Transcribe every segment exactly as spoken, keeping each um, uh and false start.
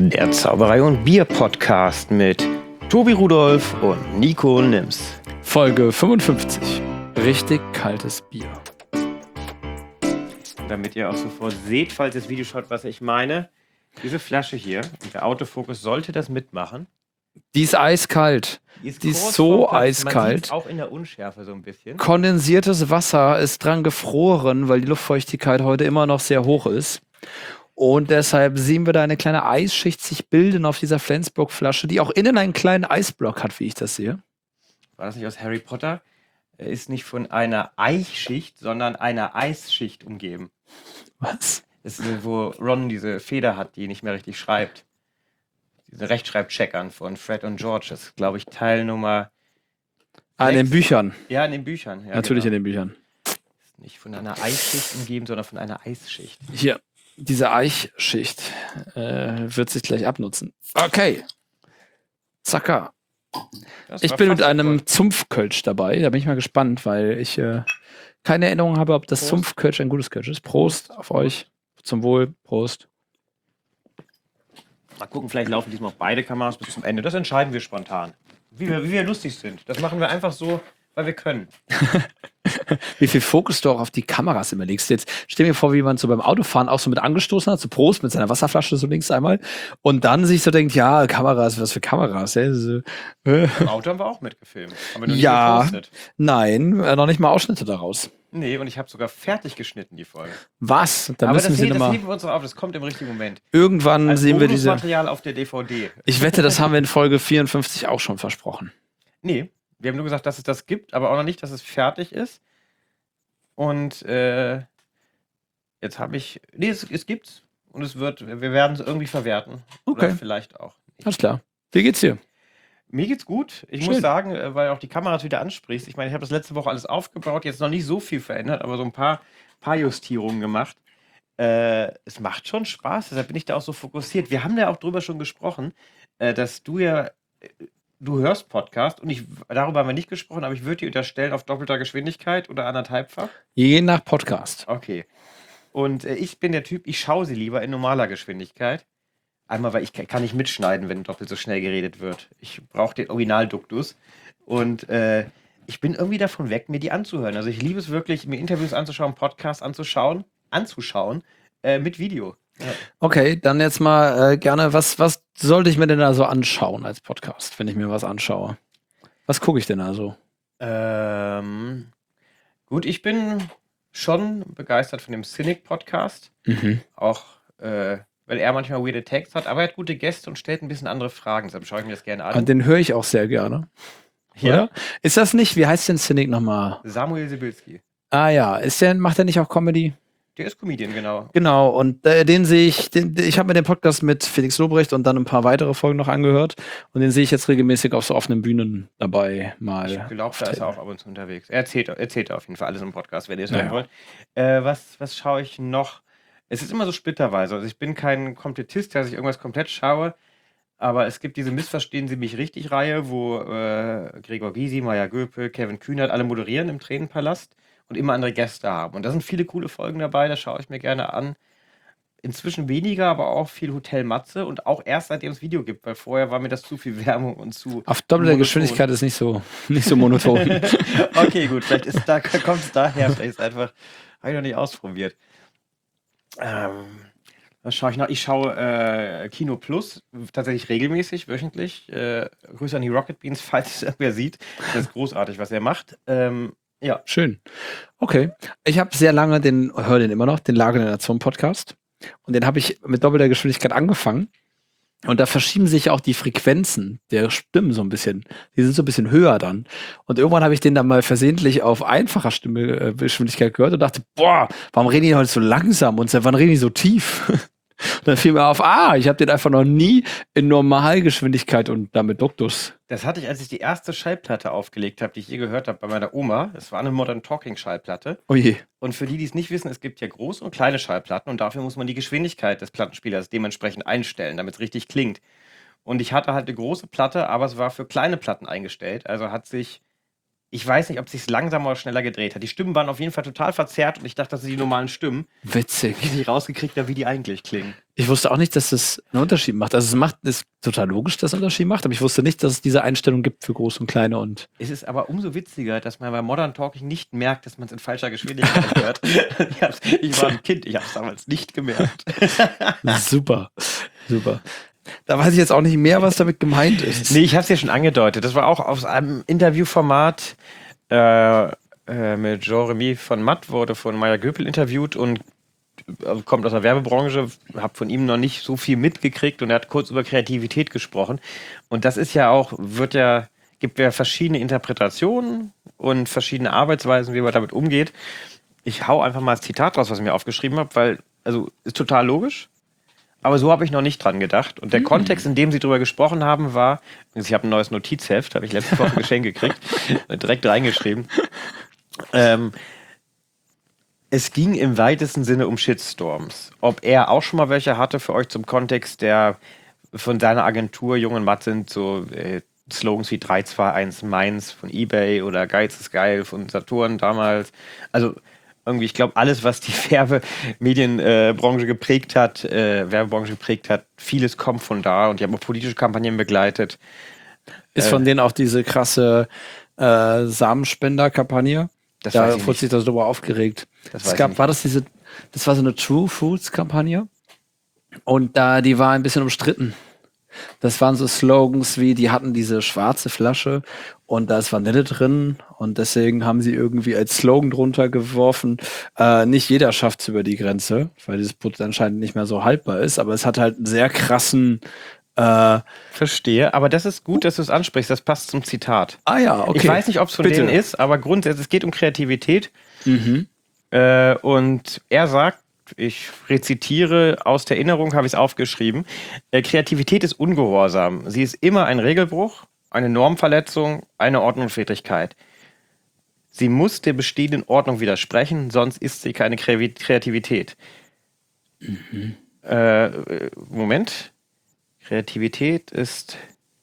Der Zauberei und Bier Podcast mit Tobi Rudolph und Nico Nims. Folge fünfundfünfzig. Richtig kaltes Bier. Damit ihr auch sofort seht, falls ihr das Video schaut, was ich meine. Diese Flasche hier, und der Autofokus sollte das mitmachen. Die ist eiskalt. Die ist, Die ist so eiskalt. Auch in der Unschärfe so ein bisschen. Kondensiertes Wasser ist dran gefroren, weil die Luftfeuchtigkeit heute immer noch sehr hoch ist. Und deshalb sehen wir da eine kleine Eisschicht sich bilden auf dieser Flensburg-Flasche, die auch innen einen kleinen Eisblock hat, wie ich das sehe. War das nicht aus Harry Potter? Er ist nicht von einer Eichschicht, sondern einer Eisschicht umgeben. Was? Das ist, wo Ron diese Feder hat, die nicht mehr richtig schreibt. Diese Rechtschreibcheckern von Fred und George. Das ist, glaube ich, Teil Nummer... Ah, in den Büchern. Ja, in den Büchern. Ja, Natürlich genau. in den Büchern. Ist nicht von einer Eisschicht umgeben, sondern von einer Eisschicht. Hier, diese Eichschicht äh, wird sich gleich abnutzen. Okay. Zacker. Das Ich war bin fast mit einem super. Zumpfkölsch dabei. Da bin ich mal gespannt, weil ich äh, keine Erinnerung habe, ob das Prost. Zumpfkölsch ein gutes Kölsch ist. Prost auf euch. Zum Wohl. Prost. Mal gucken, vielleicht laufen diesmal auch beide Kameras bis zum Ende. Das entscheiden wir spontan. Wie wir, wie wir lustig sind. Das machen wir einfach so, weil wir können. Wie viel Fokus du auch auf die Kameras immer legst. Jetzt stell mir vor, wie man so beim Autofahren auch so mit angestoßen hat, so Prost mit seiner Wasserflasche so links einmal und dann sich so denkt, ja, Kameras, was für Kameras, ja? So, äh. Im Auto haben wir auch mitgefilmt. Haben wir noch nie Ja, gepostet. nein, äh, noch nicht mal Ausschnitte daraus. Nee, und ich habe sogar fertig geschnitten, die Folge. Was? Da Aber müssen das, sie he- das nochmal. heben wir uns noch auf, das kommt im richtigen Moment. Irgendwann Als sehen wir diese. Bonusmaterial auf der D V D. Ich wette, das haben wir in Folge vierundfünfzig auch schon versprochen. Nee, wir haben nur gesagt, dass es das gibt, aber auch noch nicht, dass es fertig ist. Und äh, jetzt habe ich... Nee, es, es gibt's. Und es wird... Wir werden es irgendwie verwerten. Okay. Oder vielleicht auch nicht. Alles klar. Wie geht's dir? Mir geht's gut. Ich Schön. muss sagen, äh, weil auch die Kameras wieder ansprichst. Ich meine, ich habe das letzte Woche alles aufgebaut, jetzt noch nicht so viel verändert, aber so ein paar, paar Justierungen gemacht. Äh, es macht schon Spaß, deshalb bin ich da auch so fokussiert. Wir haben ja auch drüber schon gesprochen, äh, dass du ja, äh, du hörst Podcast und ich, darüber haben wir nicht gesprochen, aber ich würde dir unterstellen, auf doppelter Geschwindigkeit oder anderthalbfach. Je nach Podcast. Okay. Und äh, ich bin der Typ, ich schaue sie lieber in normaler Geschwindigkeit. Einmal, weil ich kann nicht mitschneiden, wenn doppelt so schnell geredet wird. Ich brauche den Originalduktus. Und äh, ich bin irgendwie davon weg, mir die anzuhören. Also ich liebe es wirklich, mir Interviews anzuschauen, Podcasts anzuschauen, anzuschauen, äh, mit Video. Ja. Okay, dann jetzt mal äh, gerne, was, was sollte ich mir denn da so anschauen als Podcast, wenn ich mir was anschaue? Was gucke ich denn da so? Ähm, gut, ich bin schon begeistert von dem Cynic-Podcast. Mhm. Auch, äh, weil er manchmal weirde Texte hat, aber er hat gute Gäste und stellt ein bisschen andere Fragen. Deshalb schaue ich mir das gerne an. Und den höre ich auch sehr gerne. Ja. Oder? Ist das nicht, wie heißt denn Cynic nochmal? Samuel Sibilski. Ah ja, ist der, macht der nicht auch Comedy? Der ist Comedian, genau. Genau, und äh, den sehe ich, den, ich habe mir den Podcast mit Felix Lobrecht und dann ein paar weitere Folgen noch angehört und den sehe ich jetzt regelmäßig auf so offenen Bühnen dabei mal. Ich glaube, da ist er auch ab und zu unterwegs. Er erzählt, erzählt auf jeden Fall alles im Podcast, wenn ihr es Ja, hören ja. wollt. Äh, was was schaue ich noch? Es ist immer so splitterweise. Also ich bin kein Komplettist, dass ich irgendwas komplett schaue, aber es gibt diese Missverstehen Sie mich richtig Reihe, wo äh, Gregor Gysi, Maya Göpel, Kevin Kühnert alle moderieren im Tränenpalast und immer andere Gäste haben. Und da sind viele coole Folgen dabei, das schaue ich mir gerne an. Inzwischen weniger, aber auch viel Hotel Matze und auch erst seitdem es Video gibt, weil vorher war mir das zu viel Werbung und zu Auf doppelter monoton. Geschwindigkeit ist nicht so, nicht so monoton. Okay, gut, vielleicht ist da, kommt es daher, vielleicht ist einfach, habe ich noch nicht ausprobiert. Ähm, was schaue ich noch? Ich schaue äh, Kino Plus tatsächlich regelmäßig, wöchentlich. Äh, Grüße an die Rocket Beans, falls es irgendwer sieht. Das ist großartig, was er macht. Ähm, ja, Schön. Okay. Ich habe sehr lange den, höre den immer noch, den Lage der Nation Podcast. Und den habe ich mit doppelter Geschwindigkeit angefangen. Und da verschieben sich auch die Frequenzen der Stimmen so ein bisschen. Die sind so ein bisschen höher dann. Und irgendwann habe ich den dann mal versehentlich auf einfacher Stimme, äh, Geschwindigkeit gehört und dachte, boah, warum reden die heute so langsam und seit wann reden die so tief? Und dann fiel mir auf, ah, ich habe den einfach noch nie in Normalgeschwindigkeit und damit Duktus. das hatte ich, als ich die erste Schallplatte aufgelegt habe, die ich je gehört habe bei meiner Oma. Es war eine Modern Talking Schallplatte. Oh je. Und für die, die es nicht wissen, es gibt ja große und kleine Schallplatten und dafür muss man die Geschwindigkeit des Plattenspielers dementsprechend einstellen, damit es richtig klingt. Und ich hatte halt eine große Platte, aber es war für kleine Platten eingestellt. Also hat sich Ich weiß nicht, ob es sich langsamer oder schneller gedreht hat. Die Stimmen waren auf jeden Fall total verzerrt und ich dachte, das sind die normalen Stimmen. Witzig. Ich nicht rausgekriegt habe, wie die eigentlich klingen. Ich wusste auch nicht, dass das einen Unterschied macht. Also es macht, ist total logisch, dass es einen Unterschied macht, aber ich wusste nicht, dass es diese Einstellung gibt für groß und kleine und. Es ist aber umso witziger, dass man bei Modern Talking nicht merkt, dass man es in falscher Geschwindigkeit hört. Ich, hab's, ich war ein Kind, ich habe es damals nicht gemerkt. Super, super. Da weiß ich jetzt auch nicht mehr, was damit gemeint ist. Nee, ich habe es ja schon angedeutet. Das war auch aus einem Interviewformat äh, äh, mit Jean-Remy von Matt, wurde von Maya Göpel interviewt und äh, kommt aus der Werbebranche, habe von ihm noch nicht so viel mitgekriegt und er hat kurz über Kreativität gesprochen. Und das ist ja auch, wird ja, gibt ja verschiedene Interpretationen und verschiedene Arbeitsweisen, wie man damit umgeht. Ich hau einfach mal das Zitat raus, was ich mir aufgeschrieben habe, weil, also, ist total logisch. Aber so habe ich noch nicht dran gedacht. Und der mhm. Kontext, in dem sie drüber gesprochen haben, war, ich habe ein neues Notizheft, habe ich letzte Woche geschenkt gekriegt, direkt reingeschrieben. Ähm, es ging im weitesten Sinne um Shitstorms. Ob er auch schon mal welche hatte für euch zum Kontext, der von seiner Agentur Jung und Matt sind, so äh, Slogans wie drei zwei eins Mainz von eBay oder Geiz ist geil von Saturn damals. Also irgendwie, ich glaube, alles, was die Werbemedienbranche äh, geprägt hat, äh, Werbebranche geprägt hat, vieles kommt von da und die haben auch politische Kampagnen begleitet. Ist äh, von denen auch diese krasse äh, Samenspender-Kampagne? Das da wurde sich das darüber aufgeregt. Das es gab, war das diese, das war so eine True Foods-Kampagne und da, die war ein bisschen umstritten. Das waren so Slogans wie, die hatten diese schwarze Flasche und da ist Vanille drin und deswegen haben sie irgendwie als Slogan drunter geworfen, äh, nicht jeder schafft es über die Grenze, weil dieses Produkt anscheinend nicht mehr so haltbar ist, aber es hat halt einen sehr krassen äh, Verstehe, aber das ist gut, dass du es ansprichst, das passt zum Zitat. Ah ja, okay. Ich weiß nicht, ob es von Bitte. denen ist, aber grundsätzlich, es geht um Kreativität Mhm. äh, und er sagt, ich rezitiere aus der Erinnerung, habe ich es aufgeschrieben. Äh, Kreativität ist Ungehorsam. Sie ist immer ein Regelbruch, eine Normverletzung, eine Ordnungswidrigkeit. Sie muss der bestehenden Ordnung widersprechen, sonst ist sie keine Kreativität. Mhm. Äh, Moment. Kreativität ist...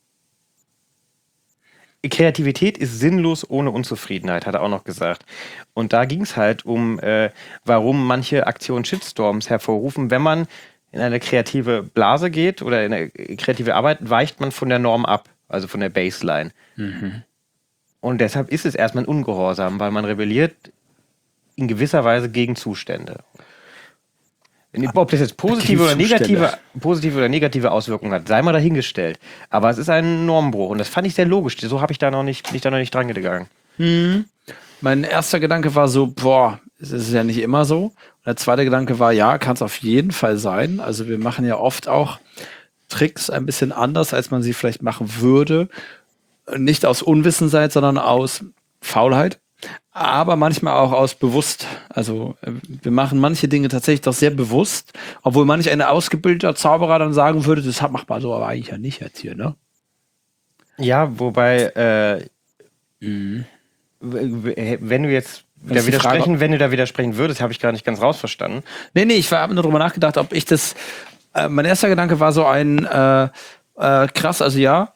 Kreativität ist sinnlos ohne Unzufriedenheit, hat er auch noch gesagt. Und da ging es halt um, äh, warum manche Aktionen Shitstorms hervorrufen. Wenn man in eine kreative Blase geht oder in eine kreative Arbeit, weicht man von der Norm ab, also von der Baseline. Mhm. Und deshalb ist es erstmal ein Ungehorsam, weil man rebelliert in gewisser Weise gegen Zustände. Ob das jetzt positive oder, negative, positive oder negative Auswirkungen hat, sei mal dahingestellt. Aber es ist ein Normbruch und das fand ich sehr logisch. So habe ich da noch nicht, bin ich da noch nicht dran gegangen. Hm. Mein erster Gedanke war so, boah, es ist ja nicht immer so. Und der zweite Gedanke war, ja, kann es auf jeden Fall sein. Also wir machen ja oft auch Tricks ein bisschen anders, als man sie vielleicht machen würde. Nicht aus Unwissenheit, sondern aus Faulheit. Aber manchmal auch aus bewusst. Also wir machen manche Dinge tatsächlich doch sehr bewusst, obwohl manch ein ausgebildeter Zauberer dann sagen würde, das macht man so aber eigentlich ja nicht jetzt hier, ne? Ja, wobei, äh, mhm. wenn du jetzt da widersprechen, Frage, wenn du da widersprechen würdest, habe ich gar nicht ganz rausverstanden. Nee, nee, ich habe nur darüber nachgedacht, ob ich das, äh, mein erster Gedanke war so ein, äh, äh, krass, also ja,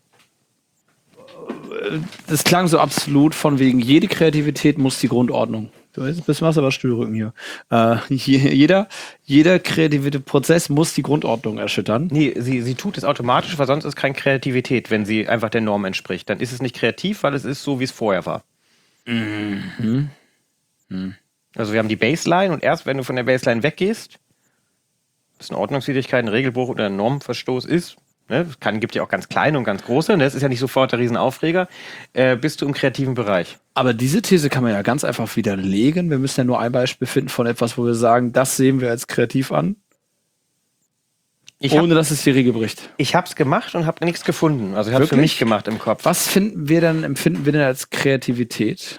das klang so absolut von wegen, jede Kreativität muss die Grundordnung. Du weißt, ein bisschen was, aber Stühlrücken hier. Äh, jeder, jeder kreative Prozess muss die Grundordnung erschüttern. Nee, sie, sie tut es automatisch, weil sonst ist keine Kreativität, wenn sie einfach der Norm entspricht. Dann ist es nicht kreativ, weil es ist so, wie es vorher war. Mhm. Mhm. Also wir haben die Baseline und erst wenn du von der Baseline weggehst, was eine Ordnungswidrigkeit, ein Regelbruch oder ein Normverstoß ist, ne, kann, gibt ja auch ganz kleine und ganz große, ne, das ist ja nicht sofort der Riesenaufreger, äh, bist du im kreativen Bereich. Aber diese These kann man ja ganz einfach widerlegen. Wir müssen ja nur ein Beispiel finden von etwas, wo wir sagen, das sehen wir als kreativ an, ich ohne hab, dass es die Regel bricht. Ich habe es gemacht und habe nichts gefunden. Also ich habe es für mich gemacht im Kopf. Was finden wir denn, empfinden wir denn als Kreativität?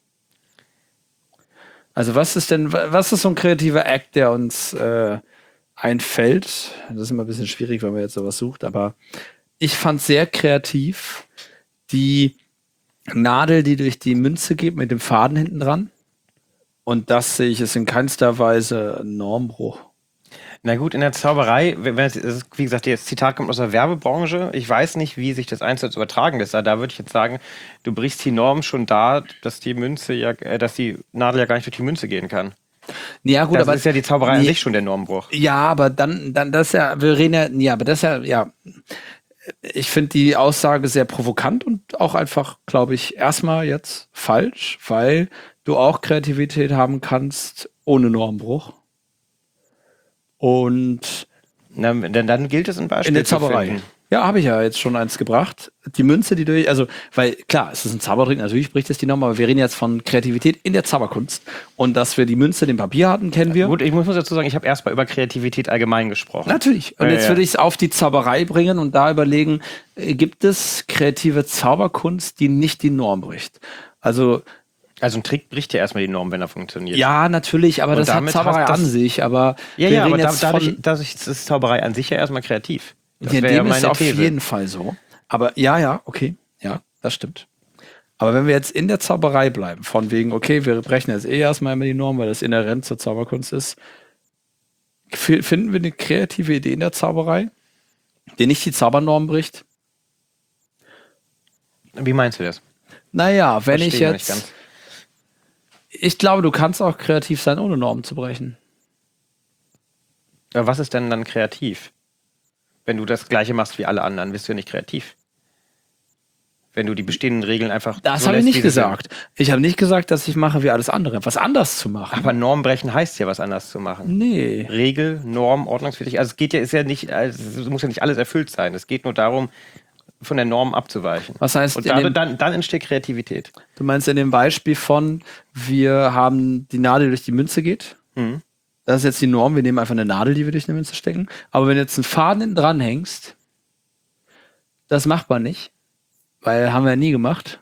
Also was ist denn, was ist so ein kreativer Act, der uns äh, einfällt? Das ist immer ein bisschen schwierig, wenn man jetzt sowas sucht, aber ich fand sehr kreativ die Nadel, die durch die Münze geht mit dem Faden hinten dran. Und das sehe ich, ist in keinster Weise ein Normbruch. Na gut, in der Zauberei, wenn es, wie gesagt, das Zitat kommt aus der Werbebranche. Ich weiß nicht, wie sich das eins zu eins übertragen lässt. Da würde ich jetzt sagen, du brichst die Norm schon da, dass die Münze ja, äh, dass die Nadel ja gar nicht durch die Münze gehen kann. Ja, gut, Das aber ist ja die Zauberei an nee, sich schon der Normbruch. ja, aber dann, dann, das ist ja, wir reden ja, ja, aber das ist ja, ja, ich finde die Aussage sehr provokant und auch einfach, glaube ich, erstmal jetzt falsch, weil du auch Kreativität haben kannst ohne Normbruch. Und Na, dann, dann gilt es ein Beispiel in der zu Zauberei. finden. Ja, habe ich ja jetzt schon eins gebracht. Die Münze, die durch, also, weil klar, es ist ein Zaubertrick, natürlich bricht es die Norm, aber wir reden jetzt von Kreativität in der Zauberkunst. Und dass wir die Münze dem Papier hatten, kennen wir. Gut, ich muss dazu sagen, ich habe erst mal über Kreativität allgemein gesprochen. Natürlich. Und Ja, jetzt ja. würde ich es auf die Zauberei bringen und da überlegen, äh, gibt es kreative Zauberkunst, die nicht die Norm bricht? Also, Also ein Trick bricht ja erstmal die Norm, wenn er funktioniert. ja, natürlich, aber Und das hat damit Zauberei hast das- an sich, aber ja, wir ja, reden aber da, jetzt dadurch, von, dadurch ist Zauberei an sich ja erstmal kreativ. Das ja, wäre ja dem ist meine auf These. jeden Fall so. Aber ja, ja, okay, ja, das stimmt. Aber wenn wir jetzt in der Zauberei bleiben, von wegen, okay, wir brechen jetzt eh erstmal immer die Norm, weil das inhärent zur Zauberkunst ist, f- finden wir eine kreative Idee in der Zauberei, die nicht die Zaubernorm bricht? Wie meinst du das? Naja, wenn Verstehe ich ich noch nicht jetzt, ganz. ich glaube, du kannst auch kreativ sein, ohne Normen zu brechen. Aber was ist denn dann kreativ? Wenn du das Gleiche machst wie alle anderen, bist du ja nicht kreativ. Wenn du die bestehenden Regeln einfach. Das so habe ich lässt, nicht wie sie sind. gesagt. Ich habe nicht gesagt, dass ich mache wie alles andere. Was anders zu machen. Aber Normbrechen heißt ja, was anders zu machen. nee. Regel, Norm, ordnungswidrig. Also es geht ja, ist ja nicht, also es muss ja nicht alles erfüllt sein. Es geht nur darum, von der Norm abzuweichen. Was heißt, Und in dadurch, dem, dann, dann entsteht Kreativität. du meinst in dem Beispiel von, wir haben die Nadel, die durch die Münze geht? Mhm. Das ist jetzt die Norm, wir nehmen einfach eine Nadel, die wir durch eine Münze stecken. Aber wenn du jetzt einen Faden hinten dran hängst, das macht man nicht. Weil haben wir ja nie gemacht.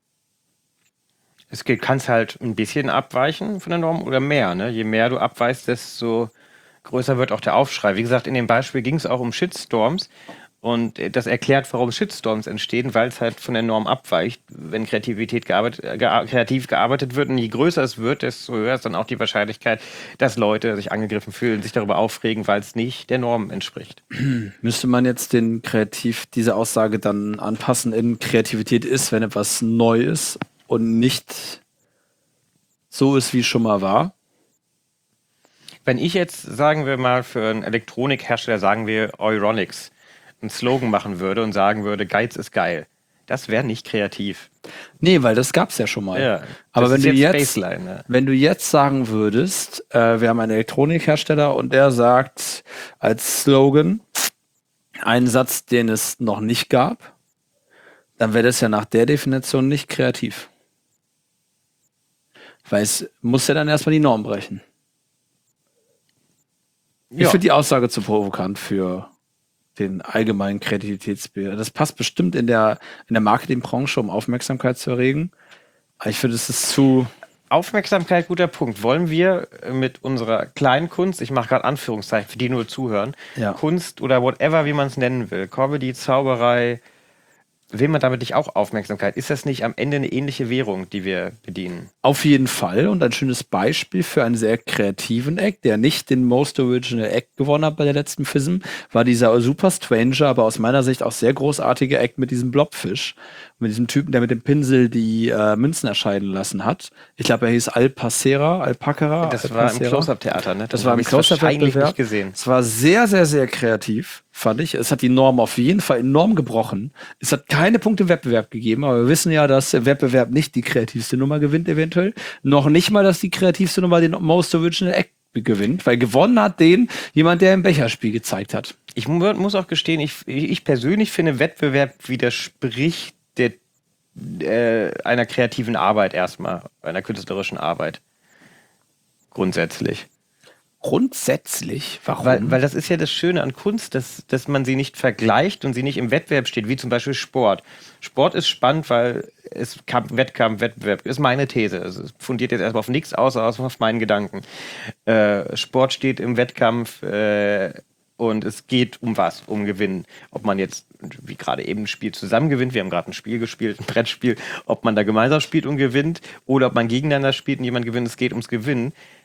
Es kann es halt ein bisschen abweichen von der Norm oder mehr. Ne? Je mehr du abweichst, desto größer wird auch der Aufschrei. Wie gesagt, in dem Beispiel ging es auch um Shitstorms. Und das erklärt, warum Shitstorms entstehen, weil es halt von der Norm abweicht. Wenn Kreativität gearbeitet, äh, gea- kreativ gearbeitet wird und je größer es wird, desto höher ist dann auch die Wahrscheinlichkeit, dass Leute sich angegriffen fühlen, sich darüber aufregen, weil es nicht der Norm entspricht. Müsste man jetzt den Kreativ, diese Aussage dann anpassen in Kreativität ist, wenn etwas neu ist und nicht so ist, wie es schon mal war? Wenn ich jetzt, sagen wir mal, für einen Elektronikhersteller, sagen wir Euronics, einen Slogan machen würde und sagen würde, Geiz ist geil, das wäre nicht kreativ. Nee, weil das gab's ja schon mal. Ja, Aber das wenn ist du jetzt jetzt, Baseline, ne? wenn du jetzt sagen würdest, äh, wir haben einen Elektronikhersteller und der sagt als Slogan einen Satz, den es noch nicht gab, dann wäre das ja nach der Definition nicht kreativ. Weil es muss ja dann erstmal die Norm brechen. Ich Ja. finde die Aussage zu provokant für den allgemeinen Kreativitätsbild. Das passt bestimmt in der, in der Marketingbranche, um Aufmerksamkeit zu erregen. Aber ich finde, es ist zu. Aufmerksamkeit, guter Punkt. Wollen wir mit unserer kleinen Kunst, ich mache gerade Anführungszeichen, für die nur zuhören, Ja. Kunst oder whatever, wie man es nennen will, Comedy, Zauberei, will man damit nicht auch Aufmerksamkeit? Ist das nicht am Ende eine ähnliche Währung, die wir bedienen? Auf jeden Fall und ein schönes Beispiel für einen sehr kreativen Act, der nicht den Most Original Act gewonnen hat bei der letzten F I S M, war dieser super Stranger, aber aus meiner Sicht auch sehr großartige Act mit diesem Blobfisch. Mit diesem Typen, der mit dem Pinsel die äh, Münzen erscheinen lassen hat. Ich glaube, er hieß Alpacera, Alpacera. Das war im Alpacera. Close-Up-Theater, ne? Das Dann war hab im ich's wahrscheinlich Close-Up-Wettbewerb. nicht gesehen. Es war sehr, sehr, sehr kreativ, fand ich. Es hat die Norm auf jeden Fall enorm gebrochen. Es hat keine Punkte im Wettbewerb gegeben, aber wir wissen ja, dass im Wettbewerb nicht die kreativste Nummer gewinnt eventuell. Noch nicht mal, dass die kreativste Nummer den Most Original Act gewinnt, weil gewonnen hat den jemand, der im Becherspiel gezeigt hat. Ich mu muss auch gestehen, ich, ich persönlich finde, Wettbewerb widerspricht der, äh, einer kreativen Arbeit erstmal, einer künstlerischen Arbeit. Grundsätzlich. Grundsätzlich, warum? Weil, weil das ist ja das Schöne an Kunst, dass, dass man sie nicht vergleicht und sie nicht im Wettbewerb steht, wie zum Beispiel Sport. Sport ist spannend, weil es Kampf, Wettkampf, Wettbewerb ist meine These. Also es fundiert jetzt erstmal auf nichts außer auf meinen Gedanken. Äh, Sport steht im Wettkampf äh, und es geht um was? Um Gewinnen. Ob man jetzt, wie gerade eben, ein Spiel zusammen gewinnt, wir haben gerade ein Spiel gespielt, ein Brettspiel, ob man da gemeinsam spielt und gewinnt oder ob man gegeneinander spielt und jemand gewinnt, es geht ums Gewinnen.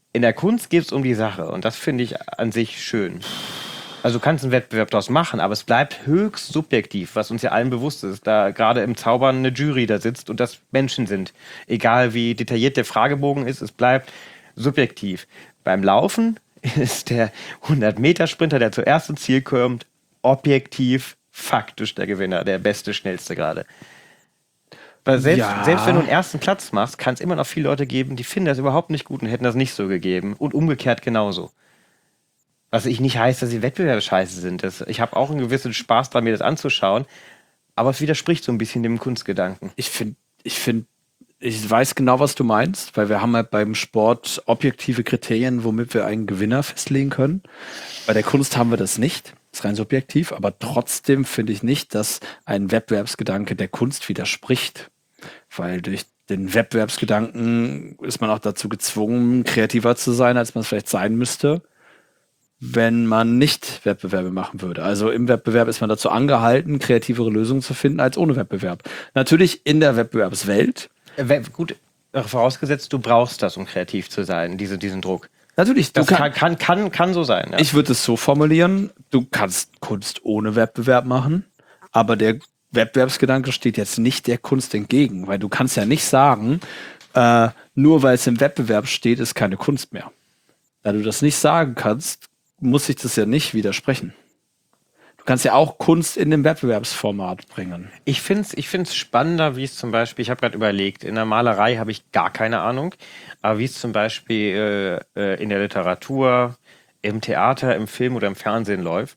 In der Kunst geht es um die Sache und das finde ich an sich schön. Also du kannst einen Wettbewerb daraus machen, aber es bleibt höchst subjektiv, was uns ja allen bewusst ist, da gerade im Zaubern eine Jury da sitzt und das Menschen sind. Egal wie detailliert der Fragebogen ist, es bleibt subjektiv. Beim Laufen ist der hundert-Meter-Sprinter, der zuerst ins Ziel kommt, objektiv, faktisch der Gewinner, der beste, schnellste gerade. Weil selbst, Ja. selbst wenn du einen ersten Platz machst, kann es immer noch viele Leute geben, die finden das überhaupt nicht gut und hätten das nicht so gegeben. Und umgekehrt genauso. Was ich nicht heißt, dass die Wettbewerbe scheiße sind. Das, ich habe auch einen gewissen Spaß dran, mir das anzuschauen. Aber es widerspricht so ein bisschen dem Kunstgedanken. Ich finde, ich finde, ich weiß genau, was du meinst, weil wir haben halt beim Sport objektive Kriterien, womit wir einen Gewinner festlegen können. Bei der Kunst haben wir das nicht. Ist rein subjektiv, aber trotzdem finde ich nicht, dass ein Wettbewerbsgedanke der Kunst widerspricht. Weil durch den Wettbewerbsgedanken ist man auch dazu gezwungen, kreativer zu sein, als man es vielleicht sein müsste, wenn man nicht Wettbewerbe machen würde. Also im Wettbewerb ist man dazu angehalten, kreativere Lösungen zu finden als ohne Wettbewerb. Natürlich in der Wettbewerbswelt. Äh, gut, vorausgesetzt, du brauchst das, um kreativ zu sein, diese, diesen Druck. Natürlich, du Das kann, kann, kann, kann so sein. Ja. Ich würde es so formulieren, du kannst Kunst ohne Wettbewerb machen, aber der Wettbewerbsgedanke steht jetzt nicht der Kunst entgegen, weil du kannst ja nicht sagen, äh, nur weil es im Wettbewerb steht, ist keine Kunst mehr. Da du das nicht sagen kannst, muss sich das ja nicht widersprechen. Du kannst ja auch Kunst in dem Wettbewerbsformat bringen. Ich finde es ich find's spannender, wie es zum Beispiel, ich habe gerade überlegt, in der Malerei habe ich gar keine Ahnung, aber wie es zum Beispiel äh, äh, in der Literatur, im Theater, im Film oder im Fernsehen läuft.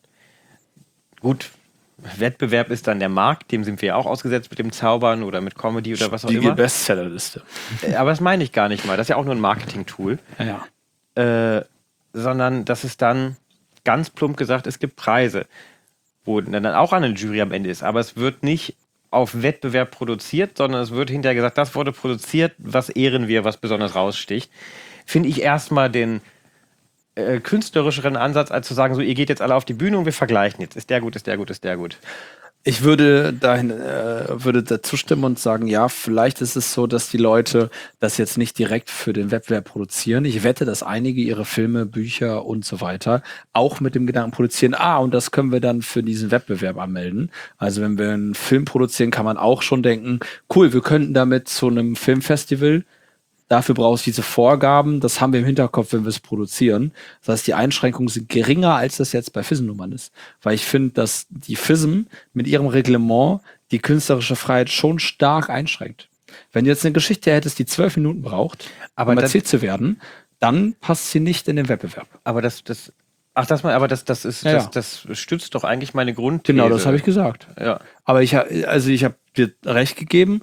Gut, Wettbewerb ist dann der Markt, dem sind wir auch ausgesetzt mit dem Zaubern oder mit Comedy oder was auch Die immer. Bestsellerliste. Äh, Aber das meine ich gar nicht mal, das ist ja auch nur ein Marketing-Tool. Ja, ja. Äh, sondern das ist dann ganz plump gesagt, es gibt Preise, wo dann auch eine Jury am Ende ist. Aber es wird nicht auf Wettbewerb produziert, sondern es wird hinterher gesagt, das wurde produziert, was ehren wir, was besonders raussticht. Finde ich erstmal den äh, künstlerischeren Ansatz, als zu sagen, so ihr geht jetzt alle auf die Bühne und wir vergleichen jetzt. Ist der gut, ist der gut, ist der gut. Ich würde dahin, äh, würde dazu stimmen und sagen, ja, vielleicht ist es so, dass die Leute das jetzt nicht direkt für den Wettbewerb produzieren. Ich wette, dass einige ihre Filme, Bücher und so weiter auch mit dem Gedanken produzieren, ah, und das können wir dann für diesen Wettbewerb anmelden. Also wenn wir einen Film produzieren, kann man auch schon denken, cool, wir könnten damit zu einem Filmfestival. Dafür brauchst du diese Vorgaben, das haben wir im Hinterkopf, wenn wir es produzieren. Das heißt, die Einschränkungen sind geringer, als das jetzt bei F I S M-Nummern ist. Weil ich finde, dass die F I S M mit ihrem Reglement die künstlerische Freiheit schon stark einschränkt. Wenn du jetzt eine Geschichte hättest, die zwölf Minuten braucht, Aber um dann- erzählt zu werden, dann passt sie nicht in den Wettbewerb. Aber das, das, ach, das mal, aber das, das ist, Ja, das, ja. das stützt doch eigentlich meine Grundthese. Genau, das habe ich gesagt. Ja. Aber ich, ha- also ich habe dir recht gegeben,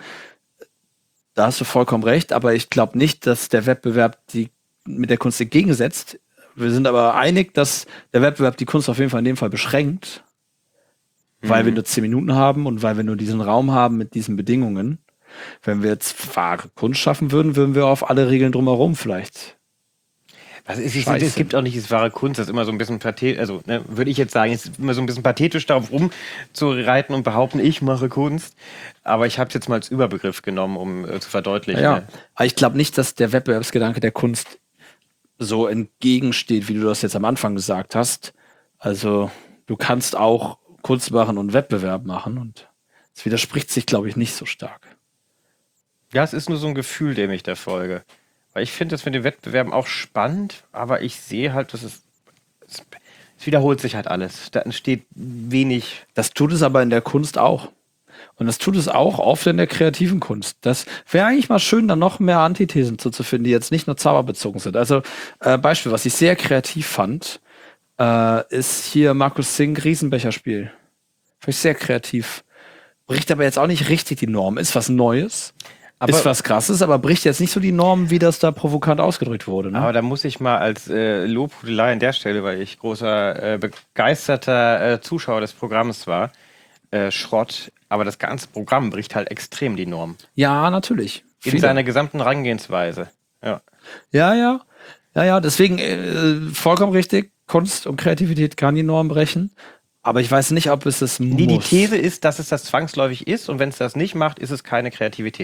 da hast du vollkommen recht, aber ich glaube nicht, dass der Wettbewerb die mit der Kunst entgegensetzt. Wir sind aber einig, dass der Wettbewerb die Kunst auf jeden Fall in dem Fall beschränkt, weil wir nur zehn Minuten haben und weil wir nur diesen Raum haben mit diesen Bedingungen. Wenn wir jetzt wahre Kunst schaffen würden, würden wir auf alle Regeln drumherum vielleicht. Also es, ist, Scheiße. es gibt auch nicht das wahre Kunst, das ist immer so ein bisschen pathetisch, also ne, würde ich jetzt sagen, es ist immer so ein bisschen pathetisch darauf rumzureiten und behaupten, ich mache Kunst. Aber ich habe es jetzt mal als Überbegriff genommen, um äh, zu verdeutlichen. Ja, Ne? aber ich glaube nicht, dass der Wettbewerbsgedanke der Kunst so entgegensteht, wie du das jetzt am Anfang gesagt hast. Also du kannst auch Kunst machen und Wettbewerb machen und es widerspricht sich, glaube ich, nicht so stark. Ja, es ist nur so ein Gefühl, dem ich da folge. Weil ich finde das mit den Wettbewerben auch spannend, aber ich sehe halt, dass es, es, es wiederholt sich halt alles. Da entsteht wenig. Das tut es aber in der Kunst auch. Und das tut es auch oft in der kreativen Kunst. Das wäre eigentlich mal schön, da noch mehr Antithesen zuzufinden, die jetzt nicht nur zauberbezogen sind. Also äh, Beispiel, was ich sehr kreativ fand, äh, ist hier Markus Zink Riesenbecherspiel. Fand ich sehr kreativ. Bricht aber jetzt auch nicht richtig die Norm. Ist was Neues. Aber- ist was Krasses, aber bricht jetzt nicht so die Norm, wie das da provokant ausgedrückt wurde. Ne? Aber da muss ich mal als äh, Lobhudelei an der Stelle, weil ich großer, äh, begeisterter äh, Zuschauer des Programms war, äh, Schrott. Aber das ganze Programm bricht halt extrem die Norm. Ja, natürlich. In Viele. seiner gesamten Herangehensweise. Ja. Ja, ja. Ja, ja, deswegen äh, vollkommen richtig. Kunst und Kreativität kann die Norm brechen. Aber ich weiß nicht, ob es es muss. Die, die These ist, dass es das zwangsläufig ist und wenn es das nicht macht, ist es keine Kreativität.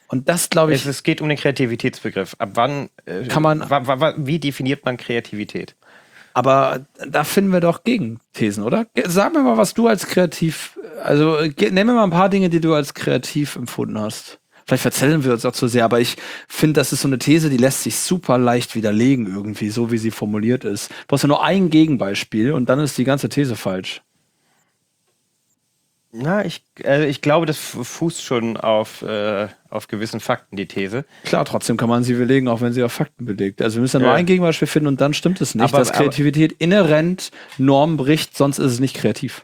Und das, glaube ich, Es, es geht um den Kreativitätsbegriff. Ab wann, äh, kann man, wa, wa, wa, wie definiert man Kreativität? aber da finden wir doch Gegenthesen, oder? Ge- Sag mir mal, was du als kreativ, also ge- nenn mir mal ein paar Dinge, die du als kreativ empfunden hast. Vielleicht verzählen wir uns auch zu sehr, aber ich finde, das ist so eine These, die lässt sich super leicht widerlegen irgendwie, so wie sie formuliert ist. Du brauchst ja nur ein Gegenbeispiel und dann ist die ganze These falsch. Na, ich, also ich glaube, das fu- fußt schon auf, äh, auf gewissen Fakten, die These. Klar, trotzdem kann man sie belegen, auch wenn sie auf Fakten belegt. Also wir müssen ja nur Ja. ein Gegenbeispiel finden und dann stimmt es nicht, Aber- dass Kreativität inhärent Normen bricht, sonst ist es nicht kreativ.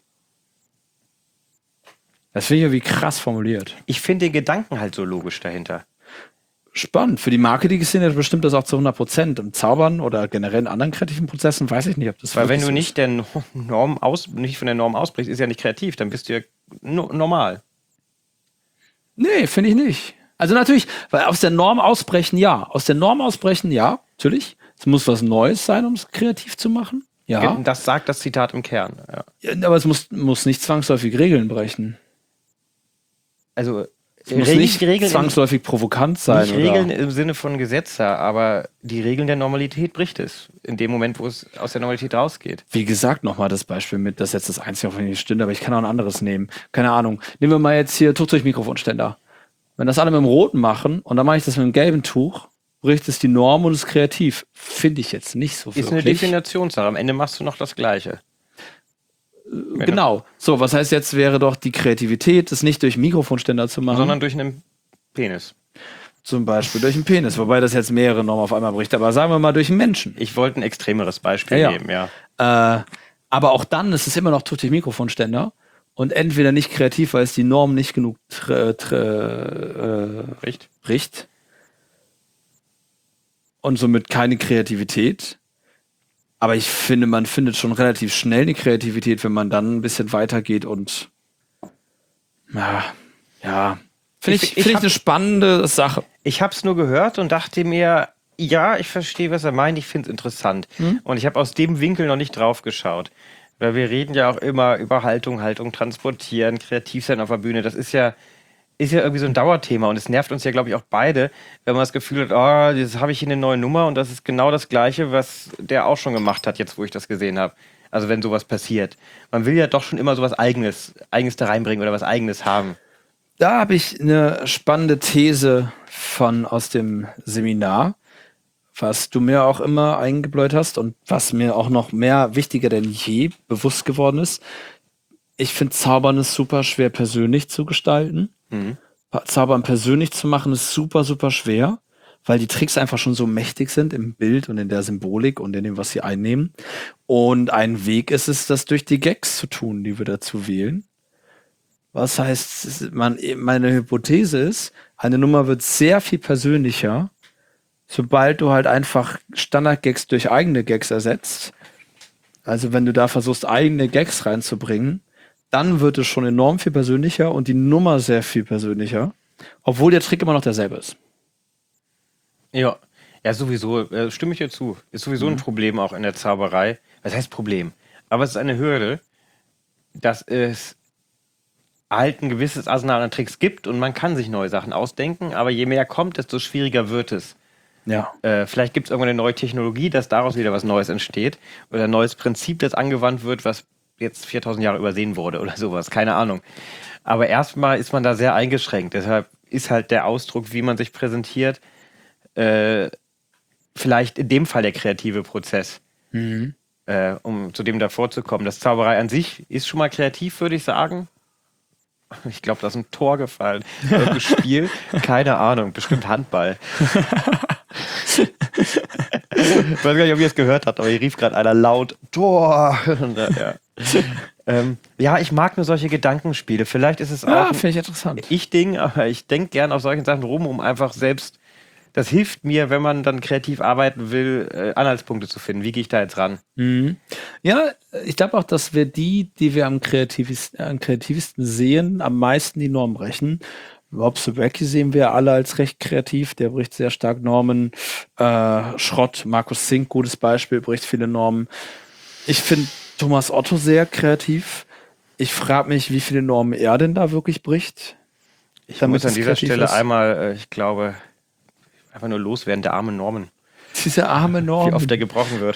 Das finde ich irgendwie krass formuliert. Ich finde den Gedanken halt so logisch dahinter. Spannend. Für die Marketing-Szene bestimmt das auch zu hundert Prozent. Im Zaubern oder generell in anderen kreativen Prozessen weiß ich nicht, ob das Weil wenn wirklich du so nicht, der No- Norm aus, nicht von der Norm ausbrichst, ist ja nicht kreativ, dann bist du ja no normal. ist. Nee, finde ich nicht. Also natürlich, weil aus der Norm ausbrechen, ja. Aus der Norm ausbrechen, ja, natürlich. Es muss was Neues sein, um es kreativ zu machen. Ja. Das sagt das Zitat im Kern. Ja. Ja, aber es muss, muss nicht zwangsläufig Regeln brechen. Also Es muss Regel- nicht Regeln, im, zwangsläufig provokant sein. nicht oder? Regeln im Sinne von Gesetze, aber die Regeln der Normalität bricht es. In dem Moment, wo es aus der Normalität rausgeht. Wie gesagt, nochmal das Beispiel mit, das ist jetzt das Einzige, auf das nicht stimmt, aber ich kann auch ein anderes nehmen. Keine Ahnung. Nehmen wir mal jetzt hier Tuch durch Mikrofonständer. Wenn das alle mit dem Roten machen und dann mache ich das mit dem gelben Tuch, bricht es die Norm und ist kreativ. Finde ich jetzt nicht so Ist eine wirklich. Definitionssache. Am Ende machst du noch das Gleiche. Genau. So, was heißt jetzt, wäre doch die Kreativität, es nicht durch Mikrofonständer zu machen, Sondern durch einen Penis. zum Beispiel durch einen Penis, wobei das jetzt mehrere Normen auf einmal bricht, aber sagen wir mal durch einen Menschen. Ich wollte ein extremeres Beispiel Ja, ja. nehmen, ja. Äh, aber auch dann ist es immer noch Tuch durch Mikrofonständer und entweder nicht kreativ, weil es die Norm nicht genug tr tr äh, Richtig? bricht und somit keine Kreativität. Aber ich finde, man findet schon relativ schnell eine Kreativität, wenn man dann ein bisschen weitergeht und ja, ja. Finde ich, Ich- ich, ich find ich hab- eine spannende Sache. Ich habe es nur gehört und dachte mir, ja, ich verstehe, was er meint, ich finde es interessant. Und ich habe aus dem Winkel noch nicht drauf geschaut. Weil wir reden ja auch immer über Haltung, Haltung transportieren, kreativ sein auf der Bühne. Das ist ja, ist ja irgendwie so ein Dauerthema und es nervt uns ja, glaube ich, auch beide, wenn man das Gefühl hat, oh, jetzt habe ich hier eine neue Nummer und das ist genau das Gleiche, was der auch schon gemacht hat, jetzt wo ich das gesehen habe. Also wenn sowas passiert. Man will ja doch schon immer sowas Eigenes, Eigenes da reinbringen oder was Eigenes haben. Da habe ich eine spannende These von aus dem Seminar, was du mir auch immer eingebläut hast und was mir auch noch mehr wichtiger denn je bewusst geworden ist. Ich finde, Zaubern ist super schwer persönlich zu gestalten. Mhm. Zaubern persönlich zu machen ist super, super schwer, weil die Tricks einfach schon so mächtig sind im Bild und in der Symbolik und in dem, was sie einnehmen. Und ein Weg ist es, das durch die Gags zu tun, die wir dazu wählen. Was heißt, man, meine Hypothese ist, eine Nummer wird sehr viel persönlicher, sobald du halt einfach Standard-Gags durch eigene Gags ersetzt. Also wenn du da versuchst, eigene Gags reinzubringen, dann wird es schon enorm viel persönlicher und die Nummer sehr viel persönlicher, obwohl der Trick immer noch derselbe ist. Ja, ja, sowieso, äh, stimme ich dir zu. Ist sowieso ein Problem auch in der Zauberei. Was heißt Problem? Aber es ist eine Hürde, dass es halt ein gewisses Arsenal an Tricks gibt und man kann sich neue Sachen ausdenken, aber je mehr kommt, desto schwieriger wird es. Ja. Äh, vielleicht gibt es irgendwann eine neue Technologie, dass daraus wieder was Neues entsteht oder ein neues Prinzip, das angewandt wird, was jetzt viertausend Jahre übersehen wurde oder sowas, keine Ahnung. Aber erstmal ist man da sehr eingeschränkt, deshalb ist halt der Ausdruck, wie man sich präsentiert, äh, vielleicht in dem Fall der kreative Prozess, Mhm. äh, um zu dem davor zu kommen. Das Zauberei an sich ist schon mal kreativ, würde ich sagen. Ich glaube, da ist ein Tor gefallen. Äh, Spiel, keine Ahnung, bestimmt Handball. Ich weiß gar nicht, ob ihr es gehört habt, aber hier rief gerade einer laut Tor. Und, äh, ja. ähm, ja, ich mag nur solche Gedankenspiele. Vielleicht ist es Ja, auch finde ich interessant. ein Ich-Ding, aber ich denke gern auf solchen Sachen rum, um einfach selbst, das hilft mir, wenn man dann kreativ arbeiten will, äh, Anhaltspunkte zu finden. Wie gehe ich da jetzt ran? Mhm. Ja, ich glaube auch, dass wir die, die wir am kreativsten, am kreativsten sehen, am meisten die Norm brechen. Rob Sobecki sehen wir alle als recht kreativ, der bricht sehr stark Normen. Äh, Schrott, Markus Zink, gutes Beispiel, bricht viele Normen. Ich finde Thomas Otto sehr kreativ. Ich frage mich, wie viele Normen er denn da wirklich bricht. Ich damit muss an es dieser kreativ Stelle ist? einmal, äh, ich glaube, einfach nur loswerden, der arme Norman. Diese arme Norman. Wie oft der gebrochen wird.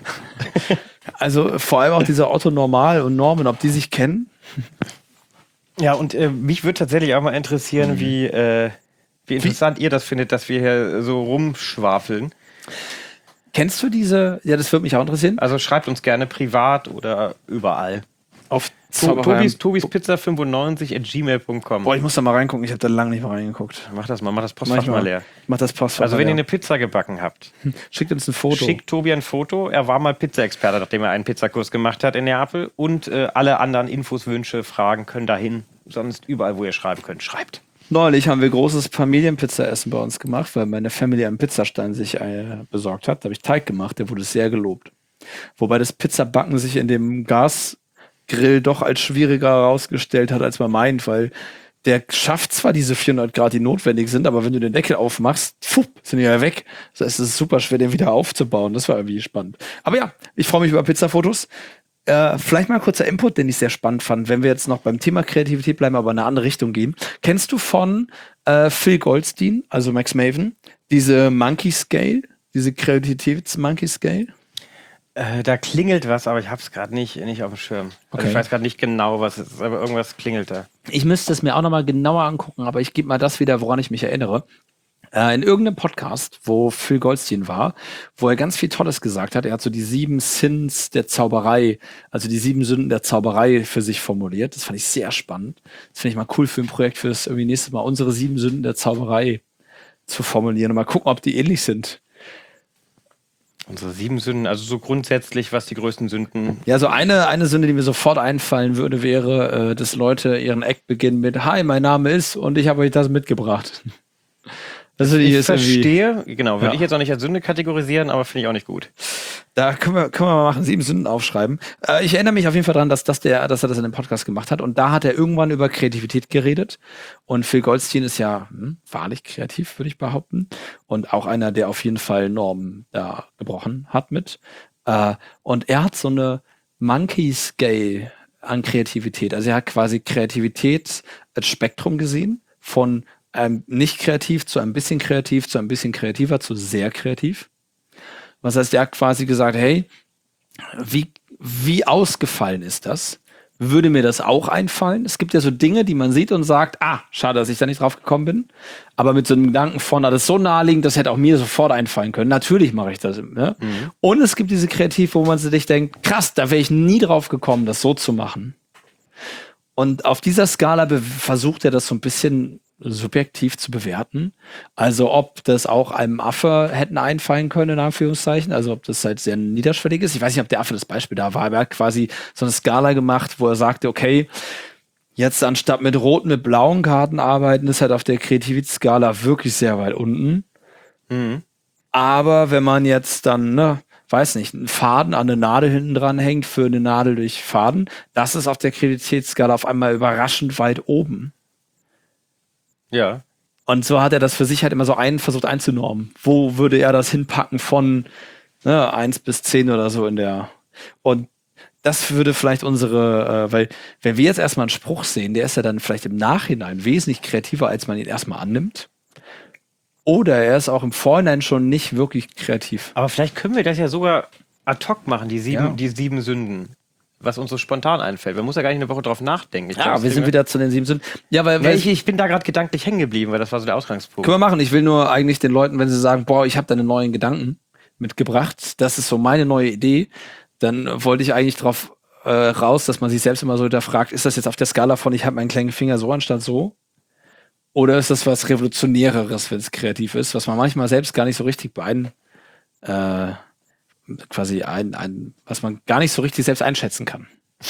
Also vor allem auch dieser Otto Normal und Norman, ob die sich kennen? Ja, und äh, mich würde tatsächlich auch mal interessieren, Mhm. wie, äh, wie interessant ihr das findet, dass wir hier so rumschwafeln. Kennst du diese? Ja, das würde mich auch interessieren. Also schreibt uns gerne privat oder überall. Auf To Tobis, Tobis Pizza fünfundneunzig at gmail punkt com. Boah, ich muss da mal reingucken. Ich habe da lange nicht mehr reingeguckt. Mach das mal, mach das Mach Postfach ich mal mal. leer. Mach das Postfach Also mal wenn ihr leer. eine Pizza gebacken habt, Schickt uns ein Foto. schickt Tobi ein Foto. Er war mal Pizza-Experte, nachdem er einen Pizzakurs gemacht hat in Neapel. Und äh, alle anderen Infos, Wünsche, Fragen können dahin. Sonst überall, wo ihr schreiben könnt, schreibt. Neulich haben wir großes Familienpizza-Essen bei uns gemacht, weil meine Family einen Pizzastein sich äh, besorgt hat. Da habe ich Teig gemacht, der wurde sehr gelobt. Wobei das Pizzabacken sich in dem Gasgrill doch als schwieriger herausgestellt hat, als man meint, weil der schafft zwar diese vierhundert Grad, die notwendig sind, aber wenn du den Deckel aufmachst, fupp, sind die ja weg. Das heißt, es ist super schwer, den wieder aufzubauen. Das war irgendwie spannend. Aber ja, ich freue mich über Pizzafotos. Äh, vielleicht mal ein kurzer Input, den ich sehr spannend fand, wenn wir jetzt noch beim Thema Kreativität bleiben, aber in eine andere Richtung gehen. Kennst du von äh, Phil Goldstein, also Max Maven, diese Monkey Scale, diese Kreativitäts-Monkey Scale? Äh, da klingelt was, aber ich habe es gerade nicht, nicht auf dem Schirm. Also Okay. ich weiß gerade nicht genau, was es ist, aber irgendwas klingelt da. Ich müsste es mir auch nochmal genauer angucken, aber ich gebe mal das wieder, woran ich mich erinnere. Äh, in irgendeinem Podcast, wo Phil Goldstein war, wo er ganz viel Tolles gesagt hat. Er hat so die sieben Sins der Zauberei, also die sieben Sünden der Zauberei für sich formuliert. Das fand ich sehr spannend. Das finde ich mal cool für ein Projekt, für das irgendwie nächstes Mal unsere sieben Sünden der Zauberei zu formulieren und mal gucken, ob die ähnlich sind. Unsere sieben Sünden, also so grundsätzlich, was die größten Sünden. Ja, so eine, eine Sünde, die mir sofort einfallen würde, wäre, äh, dass Leute ihren Act beginnen mit Hi, mein Name ist und ich habe euch das mitgebracht. Also die Ich ist irgendwie, verstehe, genau, würde Ja. ich jetzt auch nicht als Sünde kategorisieren, aber finde ich auch nicht gut. da können wir, können wir mal machen, sieben Sünden aufschreiben. Äh, ich erinnere mich auf jeden Fall daran, dass, das der, dass er das in dem Podcast gemacht hat. Und da hat er irgendwann über Kreativität geredet. Und Phil Goldstein ist ja hm, wahrlich kreativ, würde ich behaupten. Und auch einer, der auf jeden Fall Normen da gebrochen hat mit. Äh, und er hat so eine Monkey Scale an Kreativität. Also er hat quasi Kreativität als Spektrum gesehen von ähm, nicht kreativ zu ein bisschen kreativ, zu ein bisschen kreativer, zu sehr kreativ. Was heißt, er hat quasi gesagt, hey, wie, wie ausgefallen ist das? Würde mir das auch einfallen? Es gibt ja so Dinge, die man sieht und sagt, ah, schade, dass ich da nicht drauf gekommen bin. Aber mit so einem Gedanken von, ah, das ist so naheliegend, das hätte auch mir sofort einfallen können. Natürlich mache ich das. Ne? Mhm. Und es gibt diese Kreativ, wo man sich denkt, krass, da wäre ich nie drauf gekommen, das so zu machen. Und auf dieser Skala be- versucht er das so ein bisschen subjektiv zu bewerten. Also ob das auch einem Affe hätten einfallen können, in Anführungszeichen. Also ob das halt sehr niederschwellig ist. Ich weiß nicht, ob der Affe das Beispiel da war, aber er hat quasi so eine Skala gemacht, wo er sagte, okay, jetzt anstatt mit roten, mit blauen Karten arbeiten, ist halt auf der Kreativitätsskala wirklich sehr weit unten. Mhm. Aber wenn man jetzt dann, ne, weiß nicht, einen Faden an eine Nadel hinten dran hängt für eine Nadel durch Faden, das ist auf der Kreativitätsskala auf einmal überraschend weit oben. Ja. Und so hat er das für sich halt immer so einen versucht einzunormen. Wo würde er das hinpacken von ne, eins bis zehn oder so in der. Und das würde vielleicht unsere, äh, weil wenn wir jetzt erstmal einen Spruch sehen, der ist ja dann vielleicht im Nachhinein wesentlich kreativer, als man ihn erstmal annimmt. Oder er ist auch im Vorhinein schon nicht wirklich kreativ. Aber vielleicht können wir das ja sogar ad hoc machen, die sieben, Ja. die sieben Sünden. Was uns so spontan einfällt. Man muss ja gar nicht eine Woche drauf nachdenken. Ich glaub, Ja, das wir sind kriegen wieder zu den sieben Sünden. Ja, weil, Nee, weil ich, ich bin da gerade gedanklich hängen geblieben, weil das war so der Ausgangspunkt. können wir machen. Ich will nur eigentlich den Leuten, wenn sie sagen, boah, ich habe da einen neuen Gedanken mitgebracht, das ist so meine neue Idee, dann wollte ich eigentlich drauf äh, raus, dass man sich selbst immer so hinterfragt, ist das jetzt auf der Skala von ich habe meinen kleinen Finger so anstatt so? Oder ist das was Revolutionäreres, wenn es kreativ ist, was man manchmal selbst gar nicht so richtig beein, äh, quasi ein, ein, was man gar nicht so richtig selbst einschätzen kann.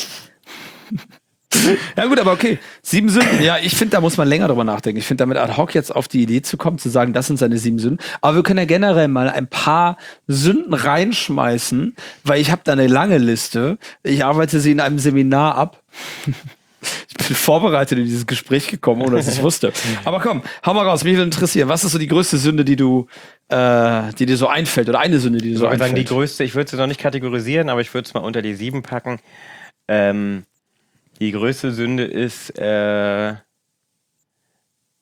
Ja gut, aber okay. Sieben Sünden. Ja, ich finde, da muss man länger drüber nachdenken. Ich finde, damit ad hoc jetzt auf die Idee zu kommen, zu sagen, das sind seine sieben Sünden. Aber wir können ja generell mal ein paar Sünden reinschmeißen, weil ich habe da eine lange Liste. Ich arbeite sie in einem Seminar ab. Ich bin vorbereitet in dieses Gespräch gekommen, ohne dass ich es wusste. Aber komm, hau mal raus. Mich würde interessieren, was ist so die größte Sünde, die du, äh, die dir so einfällt? Oder eine Sünde, die dir Ich so würde sagen, die einfällt? größte, ich würde sie noch nicht kategorisieren, aber ich würde es mal unter die sieben packen. Ähm, die größte Sünde ist, äh,